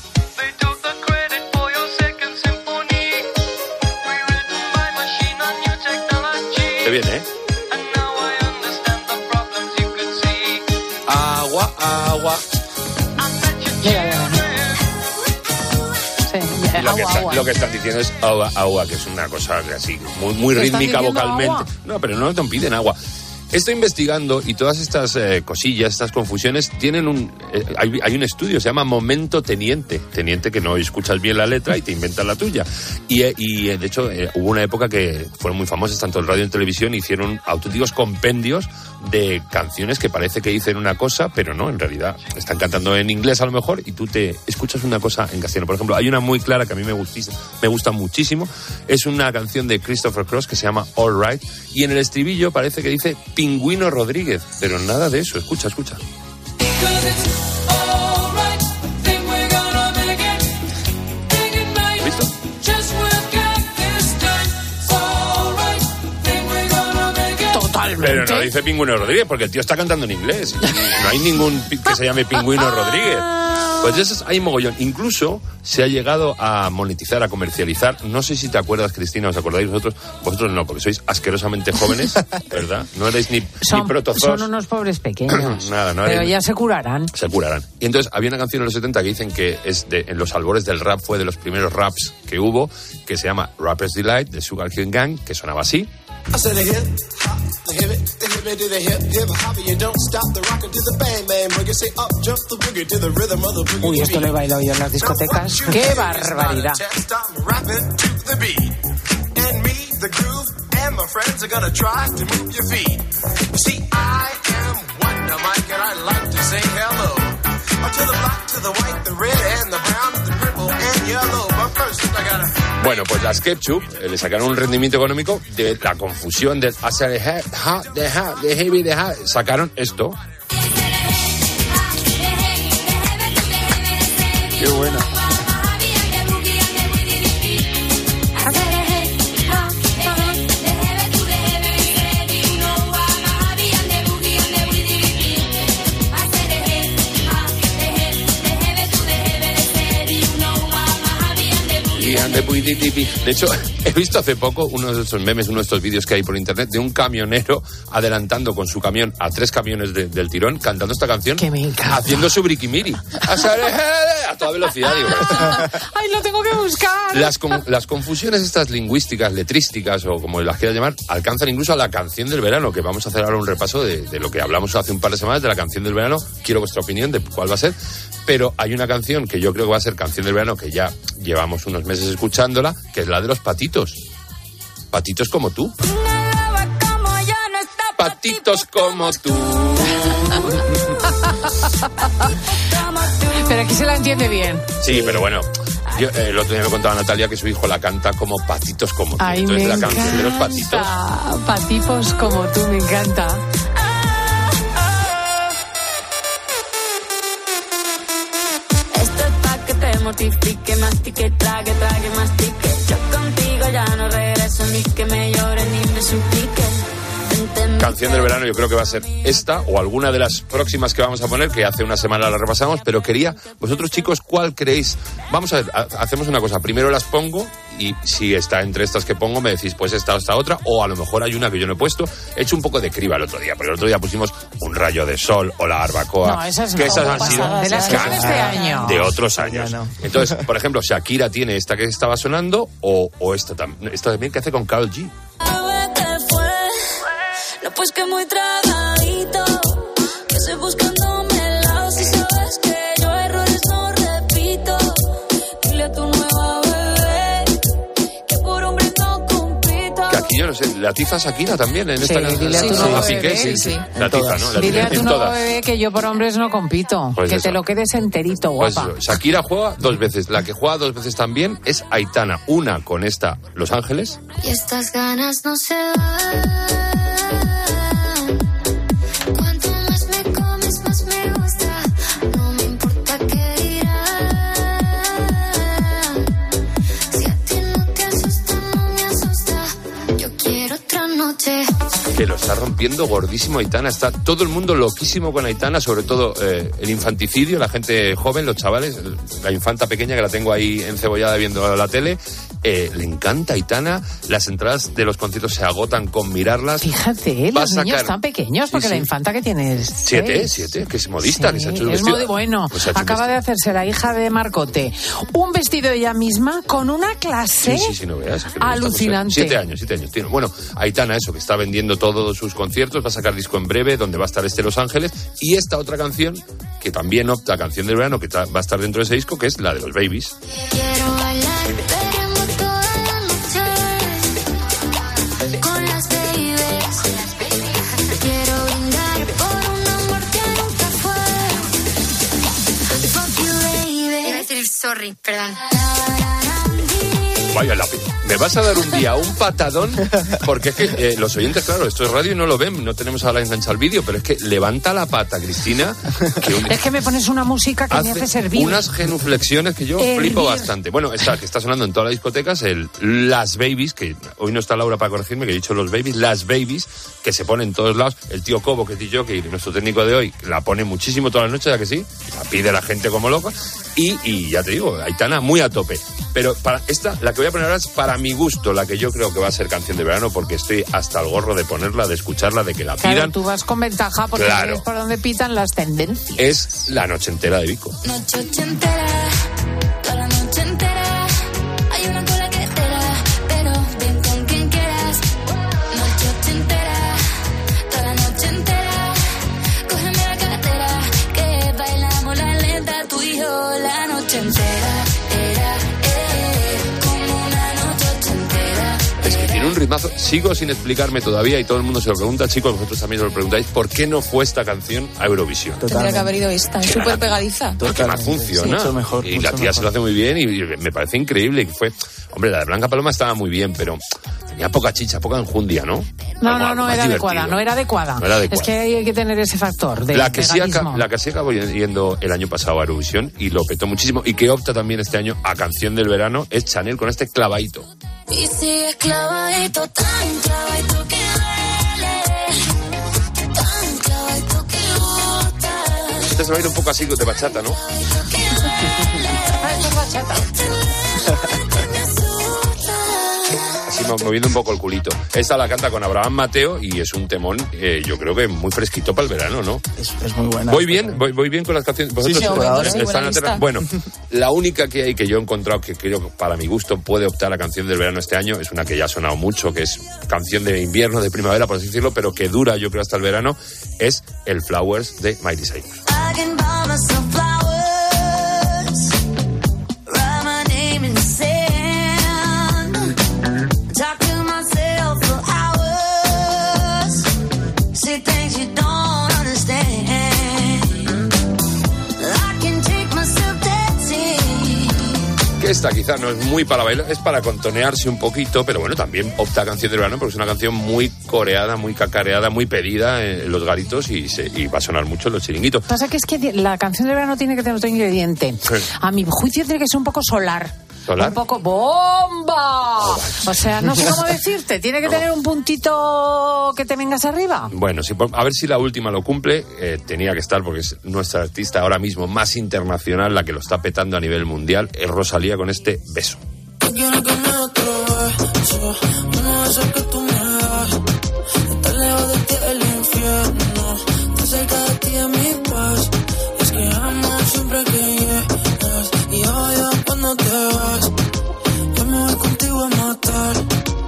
Qué bien, ¿eh? Agua, agua. Y lo, que agua, está- agua. lo que están diciendo es agua, agua, que es una cosa así, muy, muy ¿Te están rítmica diciendo vocalmente. agua? No, pero no te piden agua. Estoy investigando y todas estas eh, cosillas, estas confusiones, tienen un... eh, hay, hay un estudio, se llama Momento Teniente. Teniente que no escuchas bien la letra y te inventas la tuya. Y, eh, y eh, de hecho, eh, hubo una época que fueron muy famosas, tanto en radio y en televisión, hicieron auténticos compendios de canciones que parece que dicen una cosa, pero no, en realidad están cantando en inglés a lo mejor y tú te escuchas una cosa en castellano. Por ejemplo, hay una muy clara que a mí me gusta, me gusta muchísimo, es una canción de Christopher Cross que se llama All Right, y en el estribillo parece que dice Pingüino Rodríguez, pero nada de eso. Escucha, escucha. ¿Listo? Totalmente. Pero no dice Pingüino Rodríguez porque el tío está cantando en inglés. No hay ningún pi- que se llame Pingüino Rodríguez. Pues de esas hay mogollón. Incluso se ha llegado a monetizar, a comercializar. No sé si te acuerdas, Cristina, ¿os acordáis vosotros? Vosotros no, porque sois asquerosamente jóvenes, ¿verdad? No erais ni, son, ni protozoos. Son unos pobres pequeños. Nada, no Pero erais, ya se curarán. Se curarán. Y entonces había una canción en los setenta que dicen que es de, en los albores del rap, fue de los primeros raps que hubo, que se llama Rapper's Delight, de Sugar Hill Gang, que sonaba así. Uy, esto lo he bailado yo en las discotecas. ¡Qué barbaridad! Bueno, pues las Ketchup eh, le sacaron un rendimiento económico de la confusión de hacer de ha, de ha, de heavy, de ha. Sacaron esto. Qué buena. De hecho, he visto hace poco uno de estos memes, uno de estos vídeos que hay por internet de un camionero adelantando con su camión a tres camiones de, del tirón, cantando esta canción, que me encanta, haciendo su briquimiri a toda velocidad. Digo, ¡ay, lo tengo que buscar! Las, con, las confusiones estas lingüísticas, letrísticas o como las quieras llamar, alcanzan incluso a la canción del verano, que vamos a hacer ahora un repaso de, de lo que hablamos hace un par de semanas de la canción del verano. Quiero vuestra opinión de cuál va a ser. Pero hay una canción que yo creo que va a ser canción del verano, que ya llevamos unos meses escuchándola, que es la de los patitos. Patitos como tú. Patitos como tú. Pero aquí se la entiende bien. Sí, pero bueno, yo, eh, el otro día me contaba Natalia que su hijo la canta como patitos como tú. Ay, entonces me la canción encanta. de los patitos. Patipos como tú, me encanta. Mortifique, mastique, trague, trague, mastique. Yo contigo ya no regreso, ni que me llore ni me suplique. Canción del verano yo creo que va a ser esta o alguna de las próximas que vamos a poner, que hace una semana la repasamos, pero quería, vosotros chicos, ¿cuál creéis? Vamos a ver, hacemos una cosa, primero las pongo y si está entre estas que pongo me decís pues esta o esta otra, o a lo mejor hay una que yo no he puesto. He hecho un poco de criba el otro día, porque el otro día pusimos Un rayo de sol o La barbacoa, no, esas que no, esas han sido de las que son este año, de otros años. No. Entonces, por ejemplo, Shakira tiene esta que estaba sonando o, o esta, tam- esta también que hace con Karol G. No, pues que muy tragadito, que estoy buscándome el lado. Si sabes que yo errores no repito, dile a tu nueva bebé que por hombre no compito. Que aquí yo no sé, la tiza Shakira también en Sí, esta canción. dile a tu Sí, nuevo sí, bebé, sí, sí, sí. sí. La tiza, ¿no? La Dile tiza a tu en nuevo todas. bebé que yo por hombres no compito. Pues que eso. te lo quedes enterito, Pues guapa. eso, Shakira juega dos veces. La que juega dos veces también es Aitana. Una con esta Los Ángeles. Y estas ganas no se van. Que lo está rompiendo gordísimo Aitana. Está todo el mundo loquísimo con Aitana, sobre todo eh, el infanticidio, la gente joven, los chavales, la infanta pequeña que la tengo ahí encebollada viendo la tele. Eh, le encanta Aitana. Las entradas de los conciertos se agotan con mirarlas. Fíjate, Va los a sacar- niños tan pequeños, porque Sí, la sí. infanta que tiene es Siete, seis. siete, que es modista, que se ha hecho el Es vestido. muy bueno. Pues se ha hecho un Acaba de hacerse la hija de Marcote un vestido ella misma con una clase Sí, sí, sí, no veas. es que no me gusta alucinante. mucho. Siete años, siete años. Tiene. Bueno, Aitana, eso, que está vendiendo todos sus conciertos, va a sacar disco en breve, donde va a estar este Los Ángeles, y esta otra canción, que también opta, canción del verano, que ta- va a estar dentro de ese disco, que es la de los Babies. Quiero bailar, perreando toda la noche con las babies. Quiero brindar por un amor que nunca fue. Fuck you, baby. Iba a decir sorry, perdón. Vaya lápiz. Me vas a dar un día un patadón, porque es que eh, los oyentes, claro, esto es radio y no lo ven, no tenemos ahora enganchado el vídeo, pero es que levanta la pata, Cristina. Que un... Es que me pones una música que hace me hace servir. Unas genuflexiones que yo Hervir. flipo bastante. Bueno, está, que está sonando en todas las discotecas el Las Babies, que hoy no está Laura para corregirme, que he dicho los Babies, Las Babies, que se pone en todos lados. El tío Cobo, que es yo, que nuestro técnico de hoy, la pone muchísimo todas las noches, ya que sí, la pide la gente como loca. Y, y ya te digo, Aitana muy a tope. Pero para esta, la que voy a poner ahora es para mi gusto, la que yo creo que va a ser canción de verano, porque estoy hasta el gorro de ponerla, de escucharla, de que la pidan. Claro, tú vas con ventaja porque claro. ves por donde pitan las tendencias. Es La Noche Entera de Vico. Noche entera, toda la noche entera, hay una cola que espera, pero ven con quien quieras. Noche entera, toda la noche entera, cógeme la cartera, que bailamos la lenta, tú y yo, la noche entera, era, eh, como una noche entera. Es que tiene un ritmazo. Sigo sin explicarme todavía y todo el mundo se lo pregunta, chicos, vosotros también se lo preguntáis, ¿por qué no fue esta canción a Eurovisión? Tendría que haber ido esta, es súper pegadiza. Porque más funciona. Sí, mucho mejor, y mucho la tía mejor. se lo hace muy bien y me parece increíble. Fue, hombre, la de Blanca Paloma estaba muy bien, pero tenía poca chicha, poca enjundia, ¿no? No, Algo, no, algo no más era divertido. adecuada, no era adecuada. No era adecuada. Es que hay, hay que tener ese factor de La que, sí pegadismo. aca- la que sí acabó yendo el año pasado a Eurovisión y lo petó muchísimo y que opta también este año a canción del verano es Chanel con este clavadito. Y sigues clavadito, tan clavadito que duele, tan clavadito que gusta. Este se va a ir un poco así de bachata, ¿no? Así moviendo un poco el culito. Esta la canta con Abraham Mateo y es un temón, eh, yo creo que muy fresquito para el verano, ¿no? Es, es muy buena. Voy bien, voy, voy bien con las canciones. ¿Vosotros Sí, sí, por ahora, sí, están buena en la lista. terna? Bueno, la única que hay que yo he encontrado que creo que para mi gusto puede optar a canción del verano este año es una que ya ha sonado mucho, que es canción de invierno, de primavera, por así decirlo, pero que dura yo creo hasta el verano, es el Flowers de Miley Cyrus. I can buy myself flowers, write my name in the sand, talk to myself for hours, say things you don't understand. I can take myself dancing. Que esta quizá no es muy para bailar, es para contonearse un poquito, pero bueno, también opta a canción del verano porque es una canción muy coreada, muy cacareada, muy pedida en los garitos y, se, y va a sonar mucho en los chiringuitos. Pasa que es que la canción de verano tiene que tener otro ingrediente. Sí. A mi juicio tiene que ser un poco solar. ¿Solar? Un poco bomba. O sea, no sé cómo decirte. Tiene que tener un puntito que te vengas arriba. Bueno, sí, a ver si la última lo cumple. Eh, tenía que estar porque es nuestra artista ahora mismo más internacional, la que lo está petando a nivel mundial. Es Rosalía con este Beso. Yo quiero que me otro beso, uno de esos que tú me das, estar lejos de ti el infierno, estar cerca de ti es mi paz, es que amo siempre que llegas, y odio cuando te vas, yo me voy contigo a matar,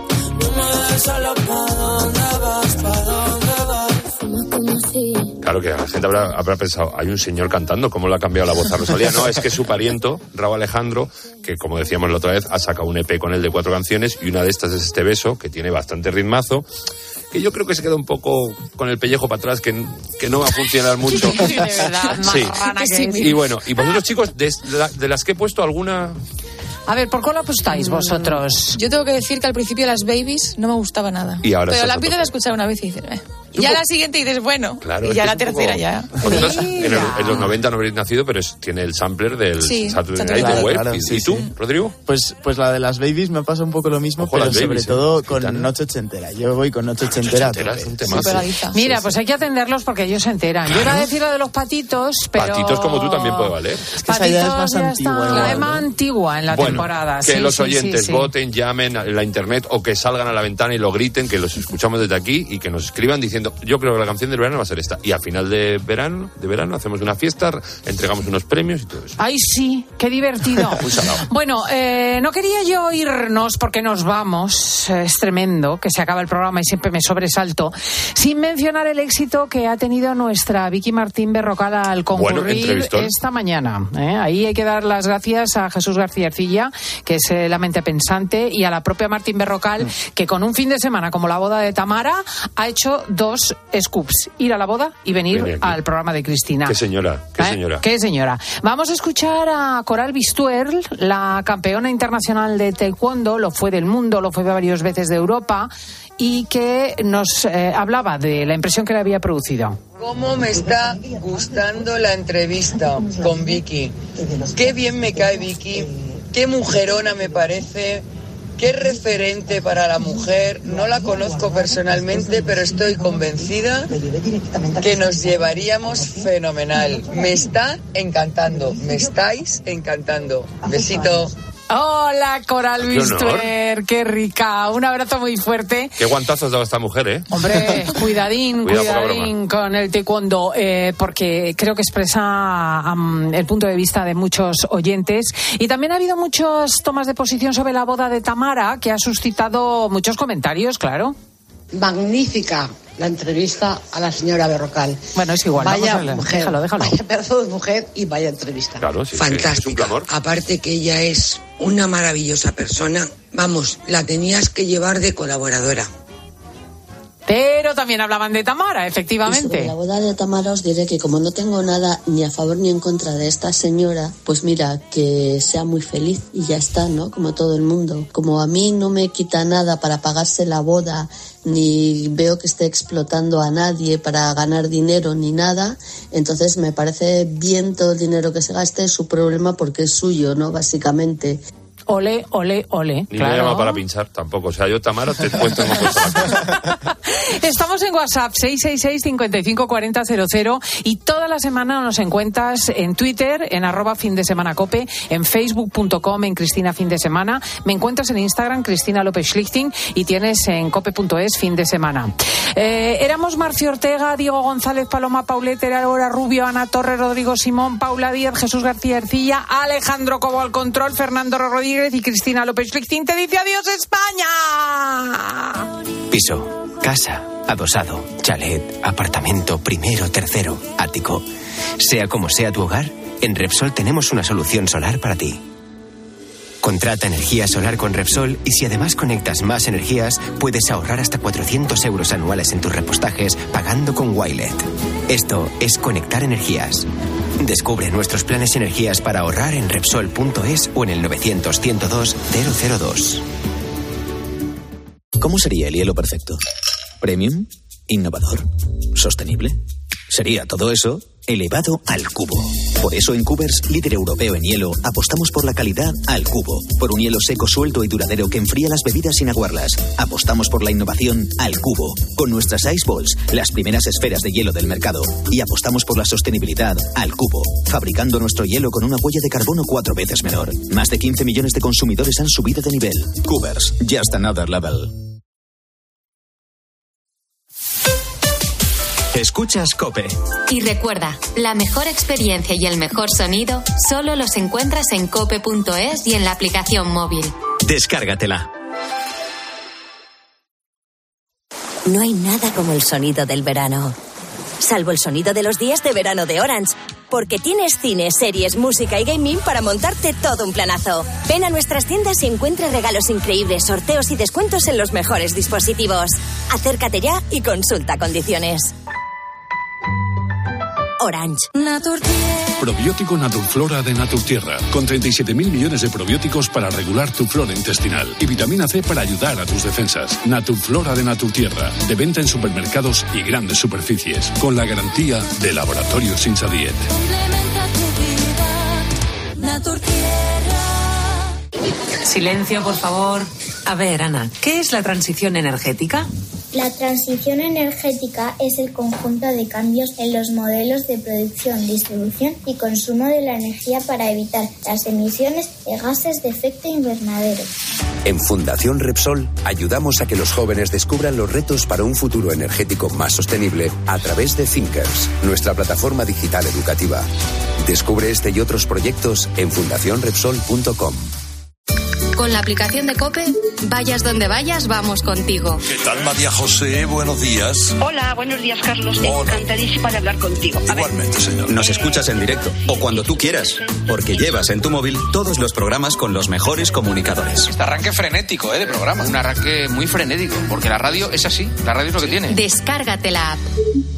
no me dejes sola, ¿pa' dónde vas? ¿Pa' dónde vas? Fumas como así. Claro que la gente habrá, habrá pensado, hay un señor cantando, ¿cómo le ha cambiado la voz a Rosalía? No, es que su pariento, Raúl Alejandro, que como decíamos la otra vez, ha sacado un E P con él de cuatro canciones y una de estas es este Beso, que tiene bastante ritmazo, que yo creo que se queda un poco con el pellejo para atrás, que, que no va a funcionar mucho. De verdad, Sí. marrana que es. Y bueno, y vosotros chicos, de, la- de las que he puesto alguna... A ver, ¿por cuál apostáis vosotros? Yo tengo que decir que al principio las Babies no me gustaba nada. Y ahora Pero estás la a empiezas tope. a escuchar una vez y dices, eh. Ya la siguiente dices, bueno. Claro, y es ya que la es un tercera poco- ya. Vosotros en, el- Mira. en los noventa no habréis nacido, pero es- tiene el sampler del Sí, Saturday Saturday Night Night. Wave. Claro, ¿Y, sí, y tú, sí. Rodrigo? Pues, pues la de las Babies me pasa un poco lo mismo, Ojo, pero las sobre Babies, todo ¿eh? con Gitana. Noche Ochentera. Yo voy con Noche Ochentera. a Ochentera tope. es un Sí, temazo. sí. Pegadiza. Mira, pues hay que atenderlos porque ellos se enteran. Yo iba a decir lo de los patitos, pero... Patitos como tú también puede valer. Es que esa ya es más Patitos antigua. está- igual, es más ¿no? antigua en la Bueno, temporada. que sí, los sí, oyentes sí, sí. voten, llamen en la internet o que salgan a la ventana y lo griten, que los escuchamos desde aquí y que nos escriban diciendo, yo creo que la canción del verano va a ser esta. Y a final de verano, de verano hacemos una fiesta, entregamos unos premios y todo eso. Ay, sí, qué divertido. Muy salado. Bueno, eh, no quería yo irnos porque nos vamos, eh, es tremendo que se acaba el programa y siempre me sobresalto, sin mencionar el éxito que ha tenido nuestra Vicky Martín Berrocal al Bueno, concurrir entrevistón. esta mañana. ¿eh? Ahí hay que dar las gracias a Jesús García Ercilla, que es eh, la mente pensante, y a la propia Martín Berrocal, que con un fin de semana como la boda de Tamara ha hecho dos dos scoops, ir a la boda y venir al programa de Cristina. Qué señora, qué ¿Eh? señora. Qué señora. Vamos a escuchar a Coral Bistuer, la campeona internacional de taekwondo, lo fue del mundo, lo fue varias veces de Europa, y que nos eh, hablaba de la impresión que le había producido. ¿Cómo me está gustando la entrevista con Vicky? Qué bien me cae Vicky, qué mujerona me parece, qué referente para la mujer. No la conozco personalmente, pero estoy convencida que nos llevaríamos fenomenal. Me está encantando, me estáis encantando. Besito. Hola, Coral Qué Bistuer, qué rica. Un abrazo muy fuerte. Qué guantazos daba esta mujer, ¿eh? Hombre, cuidadín, Cuidado con la cuidadín con el taekwondo, eh, porque creo que expresa um, el punto de vista de muchos oyentes. Y también ha habido muchas tomas de posición sobre la boda de Tamara, que ha suscitado muchos comentarios, claro. Magnífica la entrevista a la señora Berrocal. Bueno, es igual. Vaya vamos a mujer, déjalo, déjalo. vaya pedazo de mujer y vaya entrevista. Claro, sí, fantástica. Sí, es un Aparte que ella es una maravillosa persona. Vamos, la tenías que llevar de colaboradora. Pero también hablaban de Tamara, Y sobre efectivamente. la boda de Tamara os diré que como no tengo nada ni a favor ni en contra de esta señora, pues mira, que sea muy feliz y ya está, ¿no? Como todo el mundo. Como a mí no me quita nada para pagarse la boda, ni veo que esté explotando a nadie para ganar dinero ni nada, entonces me parece bien todo el dinero que se gaste, es su problema porque es suyo, ¿no? Básicamente. Ole, ole, ole. Ni claro. me llama para pinchar tampoco. O sea, yo, Tamara, te he puesto en puesto la cosa. Estamos en WhatsApp seis seis seis, cinco cinco cuatro cero cero cero y toda la semana nos encuentras en Twitter, en arroba fin de semana cope, en facebook punto com, en Cristina Fin de Semana. Me encuentras en Instagram, Cristina López Schlichting, y tienes en cope punto es fin de semana. Eh, éramos Marcio Ortega, Diego González, Paloma Paulet, Laura Rubio, Ana Torres, Rodrigo Simón, Paula Díaz, Jesús García Ercilla, Alejandro Cobo al control, Fernando Rodríguez y Cristina López Schlichting te dice adiós España. Piso, casa, adosado, chalet, apartamento, primero, tercero, ático. Sea como sea tu hogar, en Repsol tenemos una solución solar para ti. Contrata energía solar con Repsol y si además conectas más energías, puedes ahorrar hasta cuatrocientos euros anuales en tus repostajes pagando con Wilet. Esto es conectar energías. Descubre nuestros planes y energías para ahorrar en Repsol punto es o en el novecientos, ciento dos, cero cero dos. ¿Cómo sería el hielo perfecto? ¿Premium? ¿Innovador? ¿Sostenible? Sería todo eso elevado al cubo. Por eso en Cubers, líder europeo en hielo, apostamos por la calidad al cubo. Por un hielo seco, suelto y duradero que enfría las bebidas sin aguarlas. Apostamos por la innovación al cubo. Con nuestras Ice Balls, las primeras esferas de hielo del mercado. Y apostamos por la sostenibilidad al cubo. Fabricando nuestro hielo con una huella de carbono cuatro veces menor. Más de quince millones de consumidores han subido de nivel. Cubers, just another level. Escuchas COPE. Y recuerda, la mejor experiencia y el mejor sonido solo los encuentras en cope punto es y en la aplicación móvil. Descárgatela. No hay nada como el sonido del verano. Salvo el sonido de los días de verano de Orange. Porque tienes cine, series, música y gaming para montarte todo un planazo. Ven a nuestras tiendas y encuentra regalos increíbles, sorteos y descuentos en los mejores dispositivos. Acércate ya y consulta condiciones. Orange. Probiótico Naturflora de Naturtierra, con treinta y siete mil millones de probióticos para regular tu flora intestinal y vitamina C para ayudar a tus defensas. Naturflora de Naturtierra, de venta en supermercados y grandes superficies, con la garantía de Laboratorios Insadiet. Silencio, por favor. A ver, Ana, ¿qué es la transición energética? La transición energética es el conjunto de cambios en los modelos de producción, distribución y consumo de la energía para evitar las emisiones de gases de efecto invernadero. En Fundación Repsol ayudamos a que los jóvenes descubran los retos para un futuro energético más sostenible a través de Thinkers, nuestra plataforma digital educativa. Descubre este y otros proyectos en fundación repsol punto com. Con la aplicación de COPE, vayas donde vayas, vamos contigo. ¿Qué tal, María José? Buenos días. Hola, buenos días, Carlos. Encantadísima de hablar contigo. A Igualmente, señor. Nos escuchas en directo o cuando tú quieras, porque llevas en tu móvil todos los programas con los mejores comunicadores. Este arranque frenético, ¿eh? De programa. Un arranque muy frenético, porque la radio es así. La radio es lo que tiene. Descárgate la app.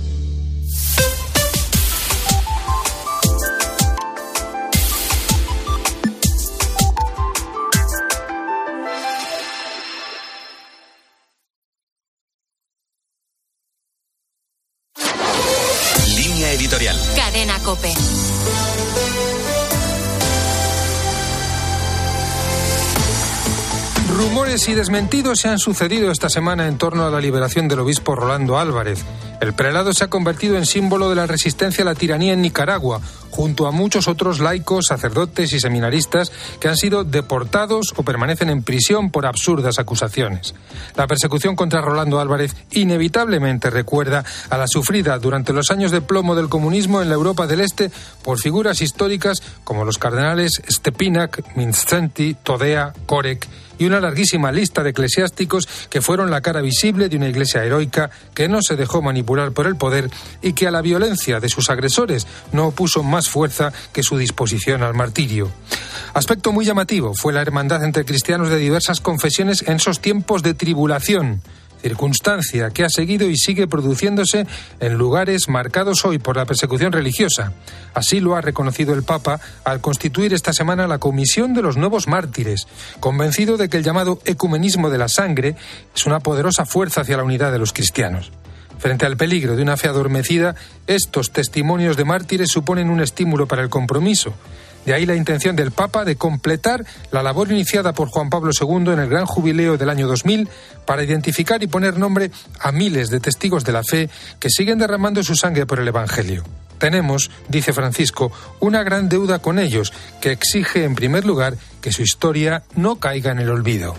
Línea editorial. Cadena COPE. Rumores y desmentidos se han sucedido esta semana en torno a la liberación del obispo Rolando Álvarez. El prelado se ha convertido en símbolo de la resistencia a la tiranía en Nicaragua, junto a muchos otros laicos, sacerdotes y seminaristas que han sido deportados o permanecen en prisión por absurdas acusaciones. La persecución contra Rolando Álvarez inevitablemente recuerda a la sufrida durante los años de plomo del comunismo en la Europa del Este por figuras históricas como los cardenales Stepinac, Mindszenty, Todea, Korek y una larguísima lista de eclesiásticos que fueron la cara visible de una iglesia heroica que no se dejó manipular por el poder y que a la violencia de sus agresores no opuso más fuerza que su disposición al martirio. Aspecto muy llamativo fue la hermandad entre cristianos de diversas confesiones en esos tiempos de tribulación, circunstancia que ha seguido y sigue produciéndose en lugares marcados hoy por la persecución religiosa. Así lo ha reconocido el Papa al constituir esta semana la Comisión de los Nuevos Mártires, convencido de que el llamado ecumenismo de la sangre es una poderosa fuerza hacia la unidad de los cristianos. Frente al peligro de una fe adormecida, estos testimonios de mártires suponen un estímulo para el compromiso. De ahí la intención del Papa de completar la labor iniciada por Juan Pablo segundo en el Gran Jubileo del año dos mil para identificar y poner nombre a miles de testigos de la fe que siguen derramando su sangre por el Evangelio. Tenemos, dice Francisco, una gran deuda con ellos que exige, en primer lugar, que su historia no caiga en el olvido.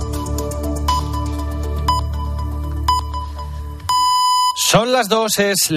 Son las dos, es